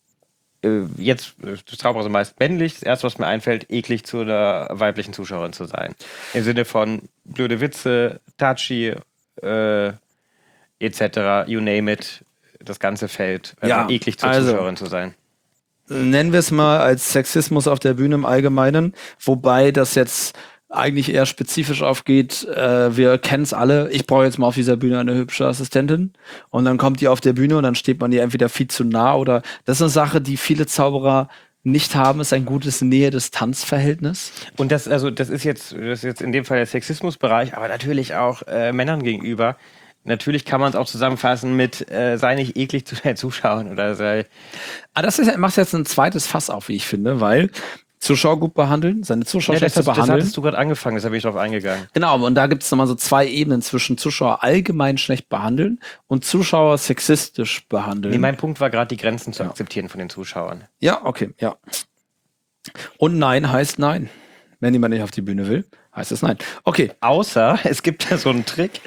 äh, jetzt, äh, Zauberer sind meist männlich, das erste, was mir einfällt, eklig zu einer weiblichen Zuschauerin zu sein. Im Sinne von blöde Witze, touchy, äh, et cetera, you name it, das ganze Feld, also Ja, eklig zur also- Zuschauerin zu sein. Nennen wir es mal als Sexismus auf der Bühne im Allgemeinen, wobei das jetzt eigentlich eher spezifisch aufgeht. Äh, wir kennen es alle. Ich brauche jetzt mal auf dieser Bühne eine hübsche Assistentin und dann kommt die auf der Bühne und dann steht man ihr entweder viel zu nah oder das ist eine Sache, die viele Zauberer nicht haben, ist ein gutes Nähe-Distanz-Verhältnis. Und das, also, das ist jetzt, das ist jetzt in dem Fall der Sexismusbereich, aber natürlich auch äh, Männern gegenüber. Natürlich kann man es auch zusammenfassen mit äh, sei nicht eklig zu den Zuschauern oder sei. Ah, das ist, macht jetzt ein zweites Fass auf, wie ich finde, weil Zuschauer gut behandeln, seine Zuschauer Ja, das, schlecht zu das, das behandeln. hattest du gerade angefangen, deshalb bin ich drauf eingegangen. Genau, und da gibt es nochmal so zwei Ebenen zwischen Zuschauer allgemein schlecht behandeln und Zuschauer sexistisch behandeln. Nee, mein Punkt war gerade, die Grenzen zu akzeptieren von den Zuschauern. Ja, okay, ja. Und Nein heißt Nein. Wenn jemand nicht auf die Bühne will, heißt es Nein. Okay. Außer, es gibt ja so einen Trick.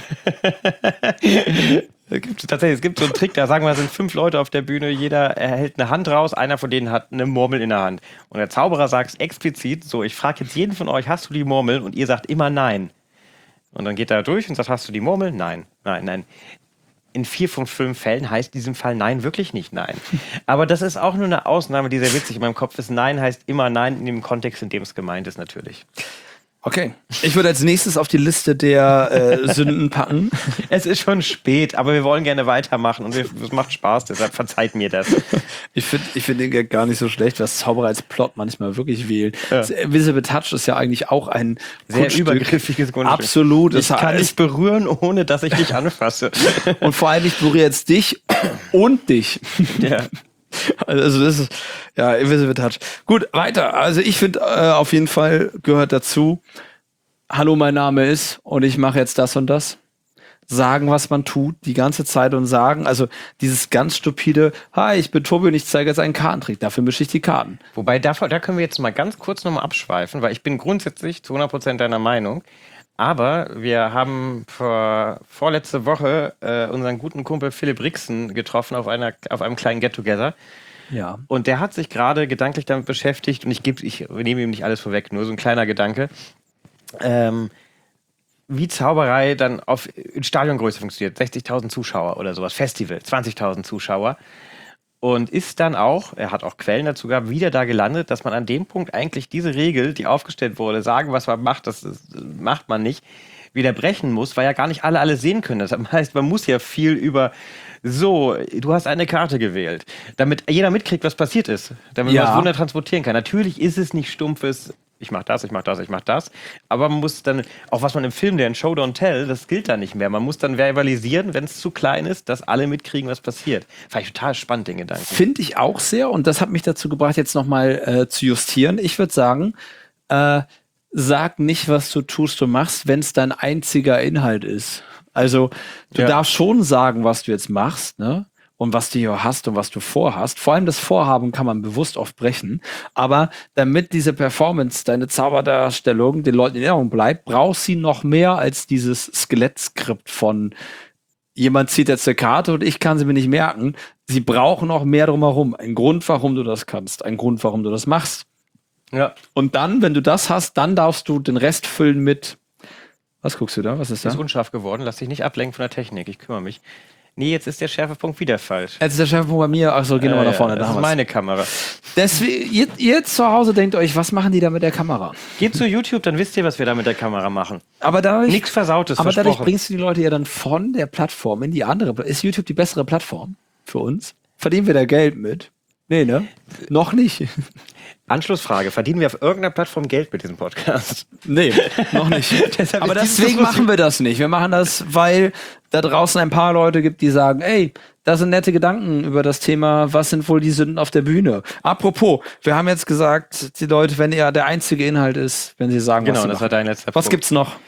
Es gibt, tatsächlich, es gibt so einen Trick, da sagen wir, es sind fünf Leute auf der Bühne, jeder erhält eine Hand raus, einer von denen hat eine Murmel in der Hand. Und der Zauberer sagt explizit, so, ich frage jetzt jeden von euch, hast du die Murmel? Und ihr sagt immer Nein. Und dann geht er durch und sagt, hast du die Murmel? Nein, nein, nein. In vier von fünf Fällen heißt in diesem Fall Nein wirklich nicht Nein. Aber das ist auch nur eine Ausnahme, die sehr witzig in meinem Kopf ist. Nein heißt immer Nein in dem Kontext, in dem es gemeint ist, natürlich. Okay. Ich würde als nächstes auf die Liste der äh, Sünden packen. Es ist schon spät, aber wir wollen gerne weitermachen und es macht Spaß, deshalb verzeiht mir das. Ich finde ich find den Gag gar nicht so schlecht, was Zauberer als Plot manchmal wirklich wählt. Ja. Invisible Touch ist ja eigentlich auch ein Sehr Kunststück. übergriffiges Kunststück. Absolut. Ich Es kann ist- dich berühren, ohne dass ich dich anfasse. Und vor allem, ich berühre jetzt dich und dich. Ja. Also das ist, ja, Invisible Touch. Gut, weiter. Also ich finde, äh, auf jeden Fall gehört dazu, hallo, mein Name ist und ich mache jetzt das und das. Sagen, was man tut, die ganze Zeit und sagen, also dieses ganz stupide, hi, ich bin Tobi und ich zeige jetzt einen Kartentrick, dafür mische ich die Karten. Wobei, da, da können wir jetzt mal ganz kurz nochmal abschweifen, weil ich bin grundsätzlich zu hundert Prozent deiner Meinung. Aber wir haben vor, vorletzte Woche äh, unseren guten Kumpel Philipp Rixen getroffen auf, einer, auf einem kleinen Get-Together. Ja. Und der hat sich gerade gedanklich damit beschäftigt, und ich, geb, ich nehme ihm nicht alles vorweg, nur so ein kleiner Gedanke, ähm, wie Zauberei dann auf in Stadiongröße funktioniert. sechzigtausend Zuschauer oder sowas, Festival, zwanzigtausend Zuschauer. Und ist dann auch, er hat auch Quellen dazu gehabt, wieder da gelandet, dass man an dem Punkt eigentlich diese Regel, die aufgestellt wurde, sagen, was man macht, das, das macht man nicht, wieder brechen muss, weil ja gar nicht alle alles sehen können. Das heißt, man muss ja viel über, so, du hast eine Karte gewählt, damit jeder mitkriegt, was passiert ist, damit Ja. man das Wunder transportieren kann. Natürlich ist es nicht stumpfes, ich mach das, ich mach das, ich mach das, aber man muss dann, auch was man im Film, der in Show Don't Tell, das gilt da nicht mehr. Man muss dann verbalisieren, wenn es zu klein ist, dass alle mitkriegen, was passiert. Fand ich total spannend, den Gedanken. Finde ich auch sehr und das hat mich dazu gebracht, jetzt nochmal äh, zu justieren. Ich würde sagen, äh, sag nicht, was du tust und machst, wenn es dein einziger Inhalt ist. Also du Ja. darfst schon sagen, was du jetzt machst, ne? Und was du hier hast und was du vorhast. Vor allem das Vorhaben kann man bewusst oft brechen. Aber damit diese Performance, deine Zauberdarstellung den Leuten in Erinnerung bleibt, brauchst sie noch mehr als dieses Skelettskript von jemand zieht jetzt eine Karte und ich kann sie mir nicht merken. Sie brauchen noch mehr drumherum. Ein Grund, warum du das kannst. Ein Grund, warum du das machst. Ja. Und dann, wenn du das hast, dann darfst du den Rest füllen mit. Was guckst du da? Was ist da? Ist unscharf geworden, lass dich nicht ablenken von der Technik, ich kümmere mich. Nee, jetzt ist der Schärfepunkt wieder falsch. Jetzt ist der Chef bei mir. Achso, geh nochmal Äh, nach vorne. Da Das haben ist wir's. meine Kamera. Deswegen, ihr, ihr zu Hause denkt euch, was machen die da mit der Kamera? Geht zu YouTube, dann wisst ihr, was wir da mit der Kamera machen. Aber dadurch, Nichts Versautes, aber dadurch versprochen. bringst du die Leute ja dann von der Plattform in die andere. Pla- Ist YouTube die bessere Plattform für uns? Verdienen wir da Geld mit? Nee, ne? Noch nicht. Anschlussfrage, verdienen wir auf irgendeiner Plattform Geld mit diesem Podcast? Nee, noch nicht. Deshalb Aber ist dieses deswegen lustig. machen wir das nicht. Wir machen das, weil da draußen ein paar Leute gibt, die sagen, ey, das sind nette Gedanken über das Thema, was sind wohl die Sünden auf der Bühne. Apropos, wir haben jetzt gesagt, die Leute, wenn er der einzige Inhalt ist, wenn sie sagen, Genau, was sie das machen. war dein letzter Was Punkt. gibt's noch?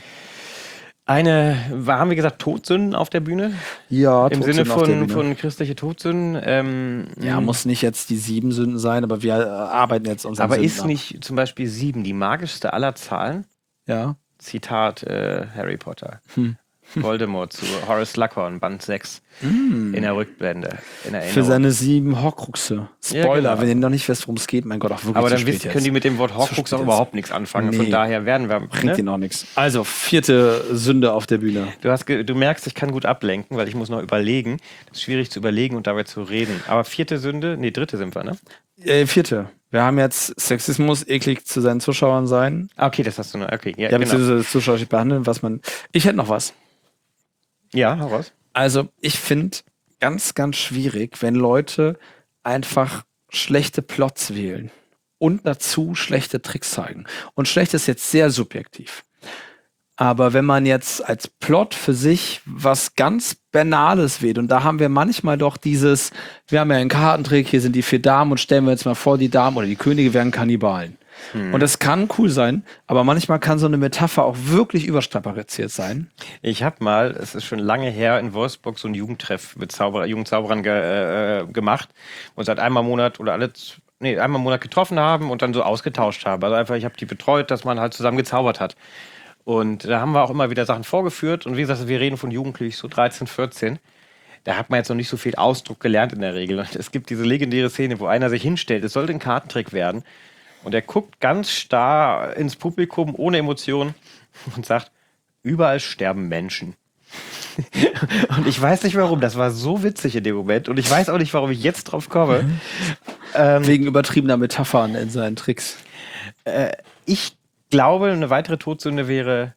Eine, war- haben wir gesagt, Todsünden auf der Bühne? Ja, Im Sinne Todsünden auf der von, Bühne. von christliche Todsünden. Ähm, Ja, muss nicht jetzt die sieben Sünden sein, aber wir äh, arbeiten jetzt unseren aber Sünden ist ab. nicht zum Beispiel sieben die magischste aller Zahlen? Ja. Zitat äh, Harry Potter. Hm. Voldemort zu Horace Slughorn, Band sechs. Mm. in der Rückblende. In der Für seine sieben Horcruxe. Spoiler, Ja, genau. wenn ihr noch nicht wisst, worum es geht, mein Gott, auch wirklich Aber zu dann spät wissen, jetzt. können die mit dem Wort Zu Horcrux spät auch jetzt. überhaupt nichts anfangen. Nee. Von daher werden wir... Bringt Ne? ihnen auch nichts. Also, vierte Sünde auf der Bühne. Du, hast ge- du merkst, ich kann gut ablenken, weil ich muss noch überlegen. Das ist schwierig zu überlegen und dabei zu reden. Aber vierte Sünde, nee, dritte sind wir, ne? Äh, vierte. Wir haben jetzt Sexismus, eklig zu seinen Zuschauern sein. Ah, okay, das hast du noch. Okay, ja, Ja, genau. beziehungsweise zuschauerlich behandeln, was man. Ich hätte noch was. Ja, hau raus. Also, ich finde ganz, ganz schwierig, wenn Leute einfach schlechte Plots wählen und dazu schlechte Tricks zeigen. Und schlecht ist jetzt sehr subjektiv. Aber wenn man jetzt als Plot für sich was ganz Banales wählt, und da haben wir manchmal doch dieses, wir haben ja einen Kartentrick, hier sind die vier Damen und stellen wir jetzt mal vor, die Damen oder die Könige wären Kannibalen. Hm. Und das kann cool sein, aber manchmal kann so eine Metapher auch wirklich überstrapaziert sein. Ich habe mal, es ist schon lange her, in Wolfsburg so einen Jugendtreff mit Zauberer, Jugendzauberern ge, äh, gemacht und seit einmal im Monat oder alle, z- nee, einmal im Monat getroffen haben und dann so ausgetauscht haben. Also einfach, ich habe die betreut, dass man halt zusammen gezaubert hat. Und da haben wir auch immer wieder Sachen vorgeführt. Und wie gesagt, wir reden von Jugendlichen, so dreizehn, vierzehn. Da hat man jetzt noch nicht so viel Ausdruck gelernt in der Regel. Und es gibt diese legendäre Szene, wo einer sich hinstellt, es sollte ein Kartentrick werden. Und er guckt ganz starr ins Publikum, ohne Emotionen, und sagt, überall sterben Menschen. Und ich weiß nicht warum, das war so witzig in dem Moment. Und ich weiß auch nicht, warum ich jetzt drauf komme. ähm, Wegen übertriebener Metaphern in seinen Tricks. äh, ich glaube, eine weitere Todsünde wäre,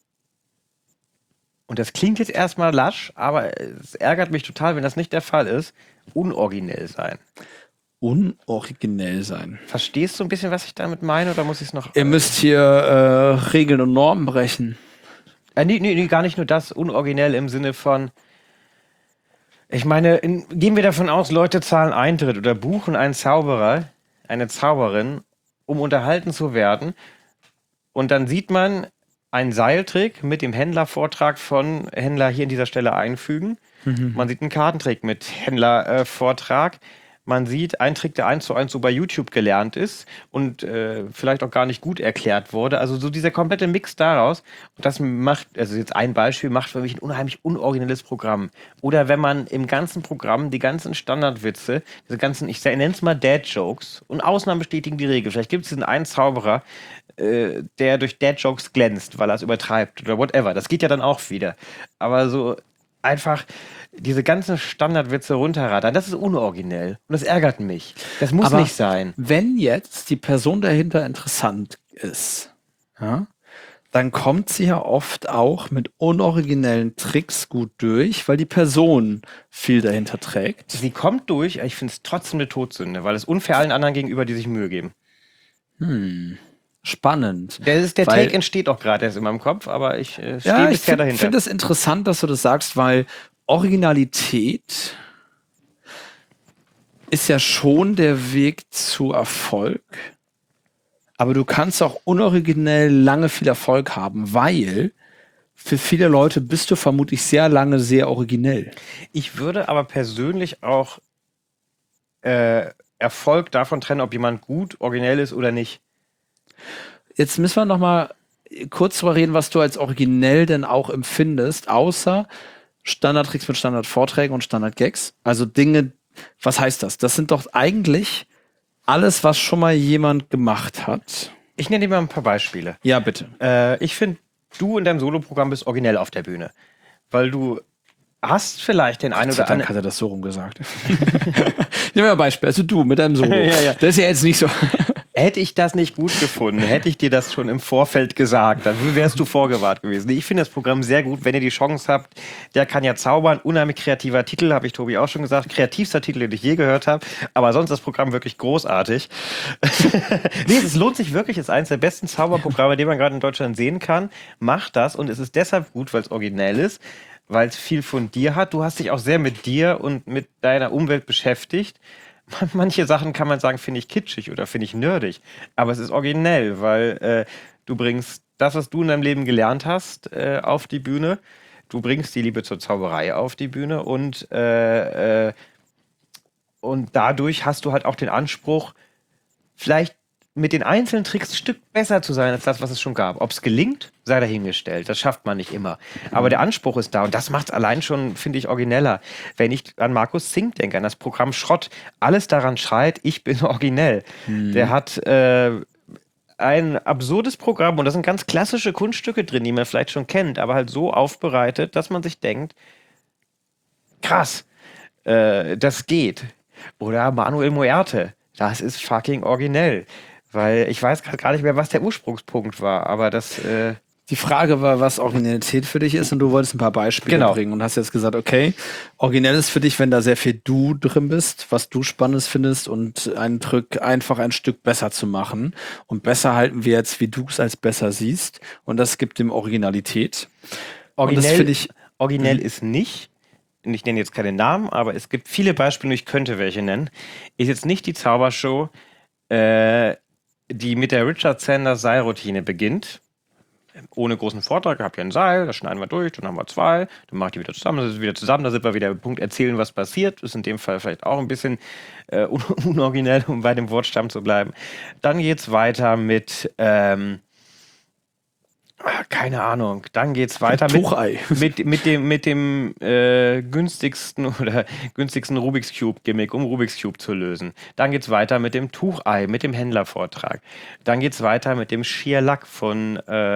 und das klingt jetzt erstmal lasch, aber es ärgert mich total, wenn das nicht der Fall ist, unoriginell sein. Unoriginell sein. Verstehst du ein bisschen, was ich damit meine, oder muss ich es noch... Ihr müsst hier äh, Regeln und Normen brechen. Äh, nee, nee, nee, gar nicht nur das, unoriginell im Sinne von, ich meine, in, gehen wir davon aus, Leute zahlen Eintritt oder buchen einen Zauberer, eine Zauberin, um unterhalten zu werden. Und dann sieht man einen Seiltrick mit dem Händlervortrag von Händler hier an dieser Stelle einfügen. Mhm. Man sieht einen Kartentrick mit Händlervortrag. Man sieht einen Trick, der eins zu eins so bei YouTube gelernt ist und äh, vielleicht auch gar nicht gut erklärt wurde. Also so dieser komplette Mix daraus. Und das macht, also jetzt ein Beispiel, macht für mich ein unheimlich unoriginelles Programm. Oder wenn man im ganzen Programm die ganzen Standardwitze, diese ganzen, ich nenne es mal Dad-Jokes, und Ausnahmen bestätigen die Regel. Vielleicht gibt es diesen einen Zauberer, äh, der durch Dad-Jokes glänzt, weil er es übertreibt oder whatever. Das geht ja dann auch wieder. Aber so einfach diese ganzen Standardwitze runterrattern, das ist unoriginell. Und das ärgert mich. Das muss Aber nicht sein. Wenn jetzt die Person dahinter interessant ist, ja, dann kommt sie ja oft auch mit unoriginellen Tricks gut durch, weil die Person viel dahinter trägt. Sie kommt durch, aber ich finde es trotzdem eine Todsünde, weil es unfair allen anderen gegenüber, die sich Mühe geben. Hm. Spannend. Der, ist, der Weil- Take entsteht auch gerade erst in meinem Kopf, aber ich äh, stehe Ja, ich bisher finde dahinter. find es interessant, dass du das sagst, weil Originalität ist ja schon der Weg zu Erfolg. Aber du kannst auch unoriginell lange viel Erfolg haben, weil für viele Leute bist du vermutlich sehr lange sehr originell. Ich würde aber persönlich auch äh, Erfolg davon trennen, ob jemand gut, originell ist oder nicht. Jetzt müssen wir noch mal kurz drüber reden, was du als originell denn auch empfindest, außer Standardtricks mit Standardvorträgen und Standardgags. Also Dinge, was heißt das? Das sind doch eigentlich alles, was schon mal jemand gemacht hat. Ich nenne dir mal ein paar Beispiele. Ja, bitte. Äh, ich finde, du in deinem Soloprogramm bist originell auf der Bühne. Weil du hast vielleicht den einen Gott sei oder Dank anderen... hat er das so rum gesagt. Nehmen wir mal ein Beispiel. Also du mit deinem Solo. Ja, ja. Das ist ja jetzt nicht so. Hätte ich das nicht gut gefunden, hätte ich dir das schon im Vorfeld gesagt, dann wärst du vorgewarnt gewesen. Ich finde das Programm sehr gut, wenn ihr die Chance habt. Der kann ja zaubern, unheimlich kreativer Titel, habe ich Tobi auch schon gesagt. Kreativster Titel, den ich je gehört habe. Aber sonst das Programm wirklich großartig. Nee, es lohnt sich wirklich, es ist eines der besten Zauberprogramme, die man gerade in Deutschland sehen kann. Macht das und es ist deshalb gut, weil es originell ist, weil es viel von dir hat. Du hast dich auch sehr mit dir und mit deiner Umwelt beschäftigt. Manche Sachen kann man sagen, finde ich kitschig oder finde ich nerdig. Aber es ist originell, weil äh, du bringst das, was du in deinem Leben gelernt hast, äh, auf die Bühne. Du bringst die Liebe zur Zauberei auf die Bühne und, äh, äh, und dadurch hast du halt auch den Anspruch, vielleicht mit den einzelnen Tricks ein Stück besser zu sein als das, was es schon gab. Ob es gelingt, sei dahingestellt. Das schafft man nicht immer. Aber der Anspruch ist da und das macht es allein schon, finde ich, origineller. Wenn ich an Markus Zink denke, an das Programm Schrott, alles daran schreit, ich bin originell. Mhm. Der hat äh, ein absurdes Programm und da sind ganz klassische Kunststücke drin, die man vielleicht schon kennt, aber halt so aufbereitet, dass man sich denkt, krass, äh, das geht. Oder Manuel Muerte, das ist fucking originell. Weil ich weiß gerade gar nicht mehr, was der Ursprungspunkt war, aber das... Äh Die Frage war, was Originalität für dich ist und du wolltest ein paar Beispiele genau. bringen und hast jetzt gesagt, okay, originell ist für dich, wenn da sehr viel du drin bist, was du Spannendes findest und einen Trick einfach ein Stück besser zu machen. Und besser halten wir jetzt, wie du es als besser siehst und das gibt dem Originalität. Originell, und das finde ich, originell ist nicht, ich nenne jetzt keine Namen, aber es gibt viele Beispiele, ich könnte welche nennen, ist jetzt nicht die Zaubershow, äh, die mit der Richard Sanders Seilroutine beginnt. Ohne großen Vortrag, ich habe hier ein Seil, das schneiden wir durch, dann haben wir zwei, dann mache ich die wieder zusammen, dann ist es wieder zusammen, da sind wir wieder beim Punkt erzählen, was passiert. Ist in dem Fall vielleicht auch ein bisschen äh, un unoriginell, um bei dem Wortstamm zu bleiben. Dann geht's weiter mit, ähm, keine Ahnung, dann geht's weiter mit, mit, mit dem, mit dem äh, günstigsten oder günstigsten Rubik's Cube Gimmick, um Rubik's Cube zu lösen. Dann geht's weiter mit dem Tuchei, mit dem Händlervortrag. Dann geht's weiter mit dem Sheer Luck von,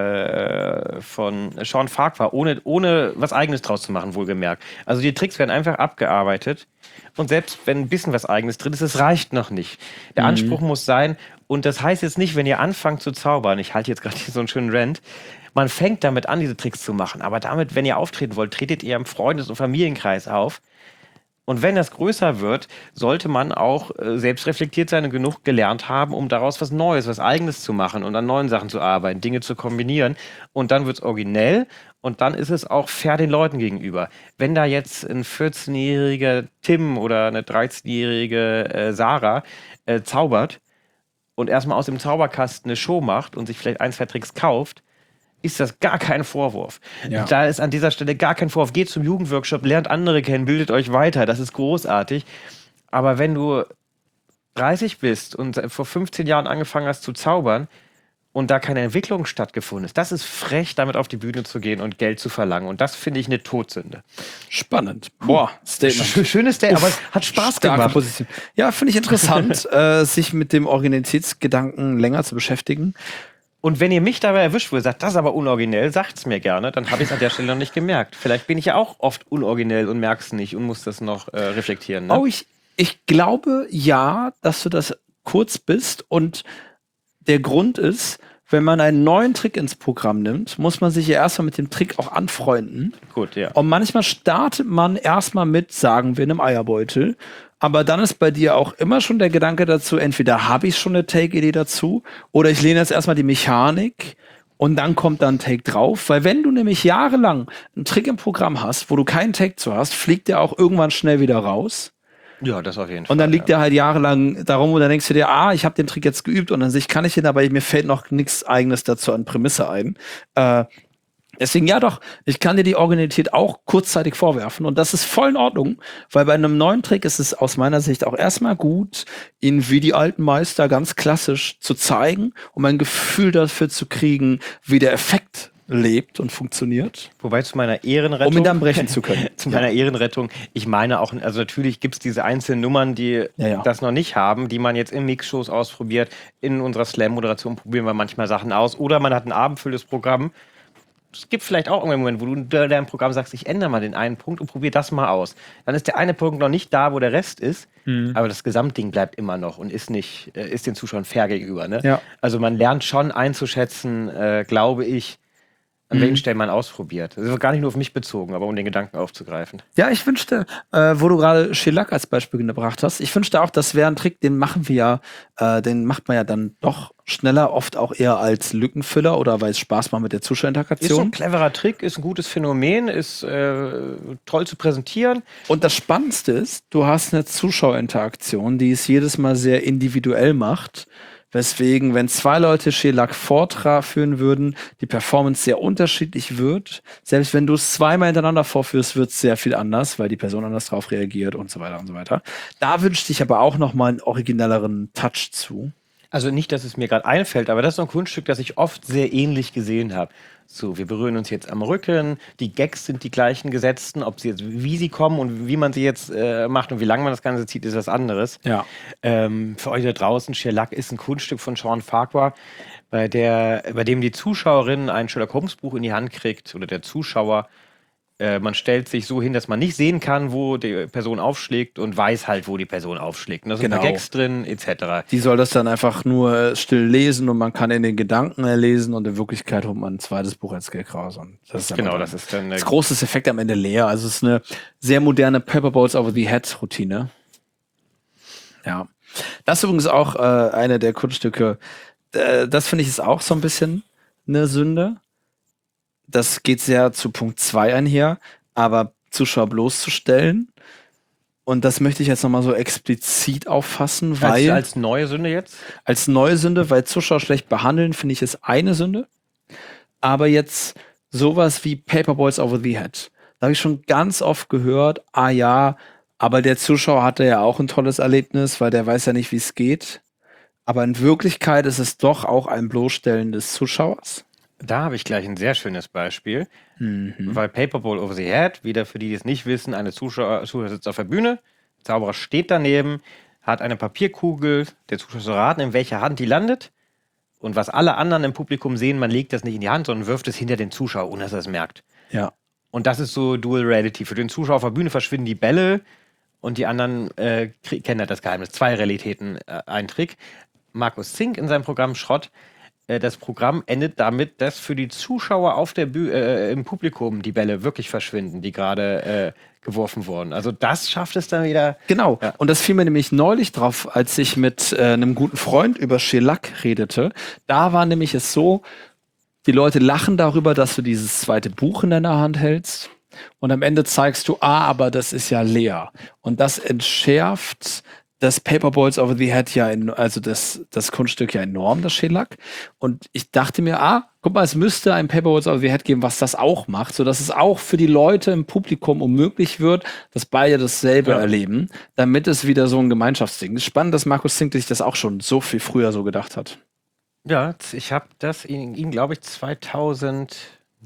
äh, von Sean Farquhar, ohne, ohne was Eigenes draus zu machen, wohlgemerkt. Also die Tricks werden einfach abgearbeitet und selbst wenn ein bisschen was Eigenes drin ist, es reicht noch nicht. Der mhm. Anspruch muss sein, und das heißt jetzt nicht, wenn ihr anfangt zu zaubern, ich halte jetzt gerade so einen schönen Rant, man fängt damit an, diese Tricks zu machen. Aber damit, wenn ihr auftreten wollt, tretet ihr im Freundes- und Familienkreis auf. Und wenn das größer wird, sollte man auch äh, selbst reflektiert sein und genug gelernt haben, um daraus was Neues, was Eigenes zu machen und an neuen Sachen zu arbeiten, Dinge zu kombinieren. Und dann wird es originell und dann ist es auch fair den Leuten gegenüber. Wenn da jetzt ein vierzehnjähriger Tim oder eine dreizehnjährige äh, Sarah äh, zaubert und erstmal aus dem Zauberkasten eine Show macht und sich vielleicht ein, zwei Tricks kauft, ist das gar kein Vorwurf. Ja. Da ist an dieser Stelle gar kein Vorwurf. Geht zum Jugendworkshop, lernt andere kennen, bildet euch weiter. Das ist großartig. Aber wenn du dreißig bist und vor fünfzehn Jahren angefangen hast zu zaubern und da keine Entwicklung stattgefunden ist, das ist frech, damit auf die Bühne zu gehen und Geld zu verlangen. Und das finde ich eine Todsünde. Spannend. Boah, Statement. Schönes Statement, aber es hat Spaß gemacht. Position. Ja, finde ich interessant, äh, sich mit dem Originalitätsgedanken länger zu beschäftigen. Und wenn ihr mich dabei erwischt, wo ihr sagt, das ist aber unoriginell, sagt's mir gerne, dann habe ich es an der Stelle noch nicht gemerkt. Vielleicht bin ich ja auch oft unoriginell und merk's nicht und muss das noch äh, reflektieren. Ne? Oh, ich, ich glaube ja, dass du das kurz bist und der Grund ist, wenn man einen neuen Trick ins Programm nimmt, muss man sich ja erstmal mit dem Trick auch anfreunden. Gut, ja. Und manchmal startet man erstmal mit, sagen wir, einem Eierbeutel. Aber dann ist bei dir auch immer schon der Gedanke dazu, entweder habe ich schon eine Take-Idee dazu oder ich lehne jetzt erstmal die Mechanik und dann kommt dann ein Take drauf. Weil wenn du nämlich jahrelang einen Trick im Programm hast, wo du keinen Take zu hast, fliegt der auch irgendwann schnell wieder raus. Ja, das auf jeden Fall. Und dann liegt ja. der halt jahrelang darum und dann denkst du dir, ah, ich habe den Trick jetzt geübt und an sich kann ich den, aber mir fällt noch nichts Eigenes dazu an Prämisse ein. Äh, Deswegen, ja doch, ich kann dir die Originalität auch kurzzeitig vorwerfen und das ist voll in Ordnung, weil bei einem neuen Trick ist es aus meiner Sicht auch erstmal gut, ihn wie die alten Meister ganz klassisch zu zeigen, um ein Gefühl dafür zu kriegen, wie der Effekt lebt und funktioniert. Wobei zu meiner Ehrenrettung... Um ihn dann brechen zu können. zu meiner ja. Ehrenrettung, ich meine auch, also natürlich gibt es diese einzelnen Nummern, die ja, ja. das noch nicht haben, die man jetzt in Mixshows ausprobiert, in unserer Slam-Moderation probieren wir manchmal Sachen aus oder man hat ein abendfüllendes Programm. Es gibt vielleicht auch einen Moment, wo du in deinem Programm sagst, ich ändere mal den einen Punkt und probiere das mal aus. Dann ist der eine Punkt noch nicht da, wo der Rest ist, mhm. aber das Gesamtding bleibt immer noch und ist nicht, äh, ist den Zuschauern fair gegenüber. Ne? Ja. Also man lernt schon einzuschätzen, äh, glaube ich, an welchen Stellen man ausprobiert. Das ist gar nicht nur auf mich bezogen, aber um den Gedanken aufzugreifen. Ja, ich wünschte, äh, wo du gerade Shellac als Beispiel gebracht hast, ich wünschte auch, das wäre ein Trick, den machen wir ja, äh, den macht man ja dann doch schneller, oft auch eher als Lückenfüller oder weil es Spaß macht mit der Zuschauerinteraktion. Ist so ein cleverer Trick, ist ein gutes Phänomen, ist äh, toll zu präsentieren. Und das Spannendste ist, du hast eine Zuschauerinteraktion, die es jedes Mal sehr individuell macht. Weswegen, wenn zwei Leute Shellac vorführen würden, die Performance sehr unterschiedlich wird. Selbst wenn du es zweimal hintereinander vorführst, wird es sehr viel anders, weil die Person anders drauf reagiert und so weiter und so weiter. Da wünschte ich aber auch noch mal einen originelleren Touch zu. Also nicht, dass es mir gerade einfällt, aber das ist so ein Kunststück, das ich oft sehr ähnlich gesehen habe. So, wir berühren uns jetzt am Rücken, die Gags sind die gleichen gesetzten, ob sie jetzt, wie sie kommen und wie man sie jetzt äh, macht und wie lange man das Ganze zieht, ist was anderes. Ja. Ähm, für euch da draußen, Shellac ist ein Kunststück von Sean Farquhar, bei, der, bei dem die Zuschauerin ein Sherlock Holmes Buch in die Hand kriegt oder der Zuschauer. Äh, man stellt sich so hin, dass man nicht sehen kann, wo die Person aufschlägt und weiß halt, wo die Person aufschlägt. Und da sind Genau. ein paar Gags drin, et cetera. Die soll das dann einfach nur still lesen und man kann in den Gedanken erlesen und in Wirklichkeit holt man ein zweites Buch als Gag raus. Und das ist Genau, dann das ist dann. Äh, das große Effekt am Ende leer. Also es ist eine sehr moderne Paperboards over the Head Routine. Ja. Das ist übrigens auch äh, eine der Kunststücke. Äh, das finde ich ist auch so ein bisschen eine Sünde. Das geht sehr zu Punkt zwei einher, aber Zuschauer bloßzustellen. Und das möchte ich jetzt nochmal so explizit auffassen, weil. als, als neue Sünde jetzt? Als neue Sünde, weil Zuschauer schlecht behandeln, finde ich, ist eine Sünde. Aber jetzt sowas wie Paperboards over the Head. Da habe ich schon ganz oft gehört, ah ja, aber der Zuschauer hatte ja auch ein tolles Erlebnis, weil der weiß ja nicht, wie es geht. Aber in Wirklichkeit ist es doch auch ein Bloßstellen des Zuschauers. Da habe ich gleich ein sehr schönes Beispiel, Mhm. weil Paperball over the Head, wieder für die, die es nicht wissen, eine Zuschauer, Zuschauer sitzt auf der Bühne, Zauberer steht daneben, hat eine Papierkugel, der Zuschauer soll raten, in welcher Hand die landet. Und was alle anderen im Publikum sehen, man legt das nicht in die Hand, sondern wirft es hinter den Zuschauer, ohne dass er es merkt. Ja. Und das ist so Dual Reality. Für den Zuschauer auf der Bühne verschwinden die Bälle und die anderen äh, krieg- kennen halt das Geheimnis. Zwei Realitäten, äh, ein Trick. Markus Zink in seinem Programm Schrott. Äh, das Programm endet damit, dass für die Zuschauer auf der Bühne, äh, im Publikum die Bälle wirklich verschwinden, die gerade äh, geworfen wurden. Also das schafft es dann wieder. Genau. Ja. Und das fiel mir nämlich neulich drauf, als ich mit äh, einem guten Freund über Shellac redete. Da war nämlich es so, die Leute lachen darüber, dass du dieses zweite Buch in deiner Hand hältst. Und am Ende zeigst du, ah, aber das ist ja leer. Und das entschärft das Paperboards over the Head ja, in, also das, das Kunststück ja enorm, das Shellac. Und ich dachte mir, ah, guck mal, es müsste ein Paperboards over the Head geben, was das auch macht, sodass es auch für die Leute im Publikum unmöglich wird, dass beide dasselbe Ja. erleben, damit es wieder so ein Gemeinschaftsding ist. Spannend, dass Markus Zink sich das auch schon so viel früher so gedacht hat. Ja, ich habe das ihn, ihn glaube ich, zweitausendneun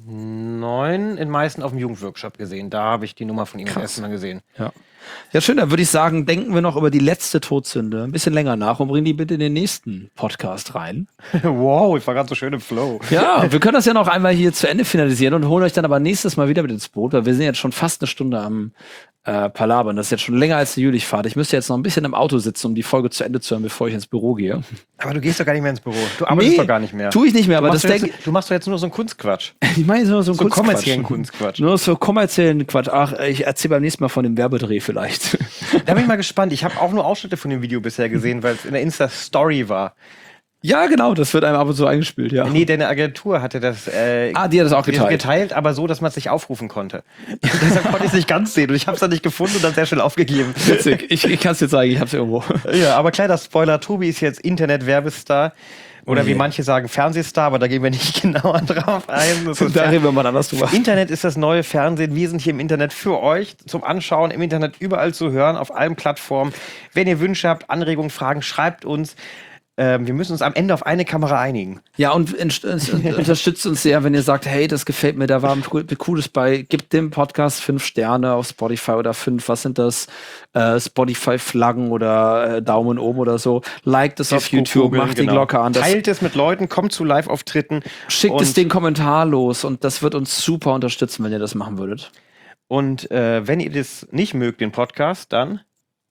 in Meißen auf dem Jugendworkshop gesehen. Da habe ich die Nummer von ihm das Krass. erste Mal gesehen. Ja. Ja, schön, dann würde ich sagen, denken wir noch über die letzte Todsünde ein bisschen länger nach und bringen die bitte in den nächsten Podcast rein. Wow, ich war gerade so schön im Flow. Ja, wir können das ja noch einmal hier zu Ende finalisieren und holen euch dann aber nächstes Mal wieder mit ins Boot, weil wir sind jetzt schon fast eine Stunde am äh, Palabern. Das ist jetzt schon länger als die Jülichfahrt. Ich müsste jetzt noch ein bisschen im Auto sitzen, um die Folge zu Ende zu hören, bevor ich ins Büro gehe. Aber du gehst doch gar nicht mehr ins Büro. Du arbeitest Nee, doch gar nicht mehr. Tue ich nicht mehr, Du aber das machst, doch denke jetzt, du machst doch jetzt nur so einen Kunstquatsch. ich meine nur so einen So einen Kunstquatsch. kommerziellen Kunstquatsch. Nur so kommerziellen Quatsch. Ach, ich erzähle beim nächsten Mal von dem Werbedreh vielleicht. Da bin ich mal gespannt. Ich habe auch nur Ausschnitte von dem Video bisher gesehen, weil es in der Insta-Story war. Ja, genau, das wird einem ab und zu eingespielt, ja. Nee, deine Agentur hatte das, äh, Ah, die hat das auch geteilt. geteilt, aber so, dass man es nicht aufrufen konnte. Deshalb konnte ich es nicht ganz sehen und ich habe es dann nicht gefunden und dann sehr schnell aufgegeben. Witzig. Ich, ich kann es dir zeigen, ich habe es irgendwo. Ja, aber kleiner Spoiler, Tobi ist jetzt Internet-Werbestar. Oder Oh wie je. manche sagen, Fernsehstar, aber da gehen wir nicht genauer drauf ein. Das ist Da Fer- reden wir mal anders drüber. Internet ist das neue Fernsehen. Wir sind hier im Internet für euch zum Anschauen, im Internet überall zu hören, auf allen Plattformen. Wenn ihr Wünsche habt, Anregungen, Fragen, schreibt uns. Ähm, wir müssen uns am Ende auf eine Kamera einigen. Ja, und ent- ent- unterstützt uns sehr, wenn ihr sagt, hey, das gefällt mir, da war ein cool- cooles bei. Gebt dem Podcast fünf Sterne auf Spotify oder fünf, was sind das? Äh, Spotify-Flaggen oder äh, Daumen oben oder so. Liked es auf YouTube, Disco-Kugeln, macht die genau. Glocke an. Das Teilt es mit Leuten, kommt zu Live-Auftritten. schickt es und- den Kommentar los und das wird uns super unterstützen, wenn ihr das machen würdet. Und äh, wenn ihr das nicht mögt, den Podcast, dann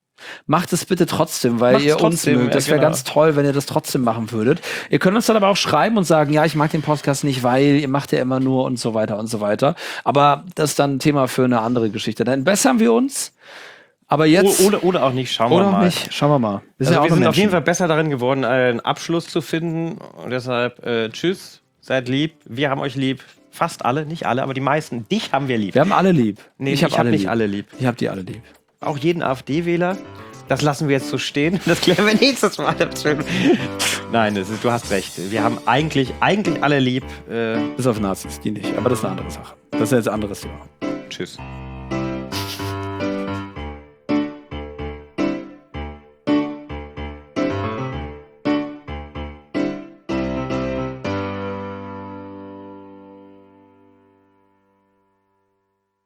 Macht es bitte trotzdem, weil Macht's ihr trotzdem, uns mögt. Das ja, wäre genau. ganz toll, wenn ihr das trotzdem machen würdet. Ihr könnt uns dann aber auch schreiben und sagen, ja, ich mag den Podcast nicht, weil ihr macht ja immer nur und so weiter und so weiter. Aber das ist dann ein Thema für eine andere Geschichte. Dann bessern wir uns. Aber jetzt... oder, oder auch nicht, schauen oder wir auch mal. nicht. Schauen wir mal. Also ja auch wir nur sind auf jeden Menschen. Fall besser darin geworden, einen Abschluss zu finden. Und deshalb äh, tschüss, seid lieb, wir haben euch lieb. Fast alle, nicht alle, aber die meisten. Dich haben wir lieb. Wir haben alle lieb. Nee, ich habe hab alle, nicht lieb. alle lieb. Ich habe die alle lieb. Auch jeden AfD-Wähler. Das lassen wir jetzt so stehen. Das klären wir nächstes Mal. Nein, das ist, du hast recht. Wir haben eigentlich, eigentlich alle lieb. Äh, Bis auf Nazis, die nicht. Aber das ist eine andere Sache. Das ist jetzt ein anderes Thema. tschüss.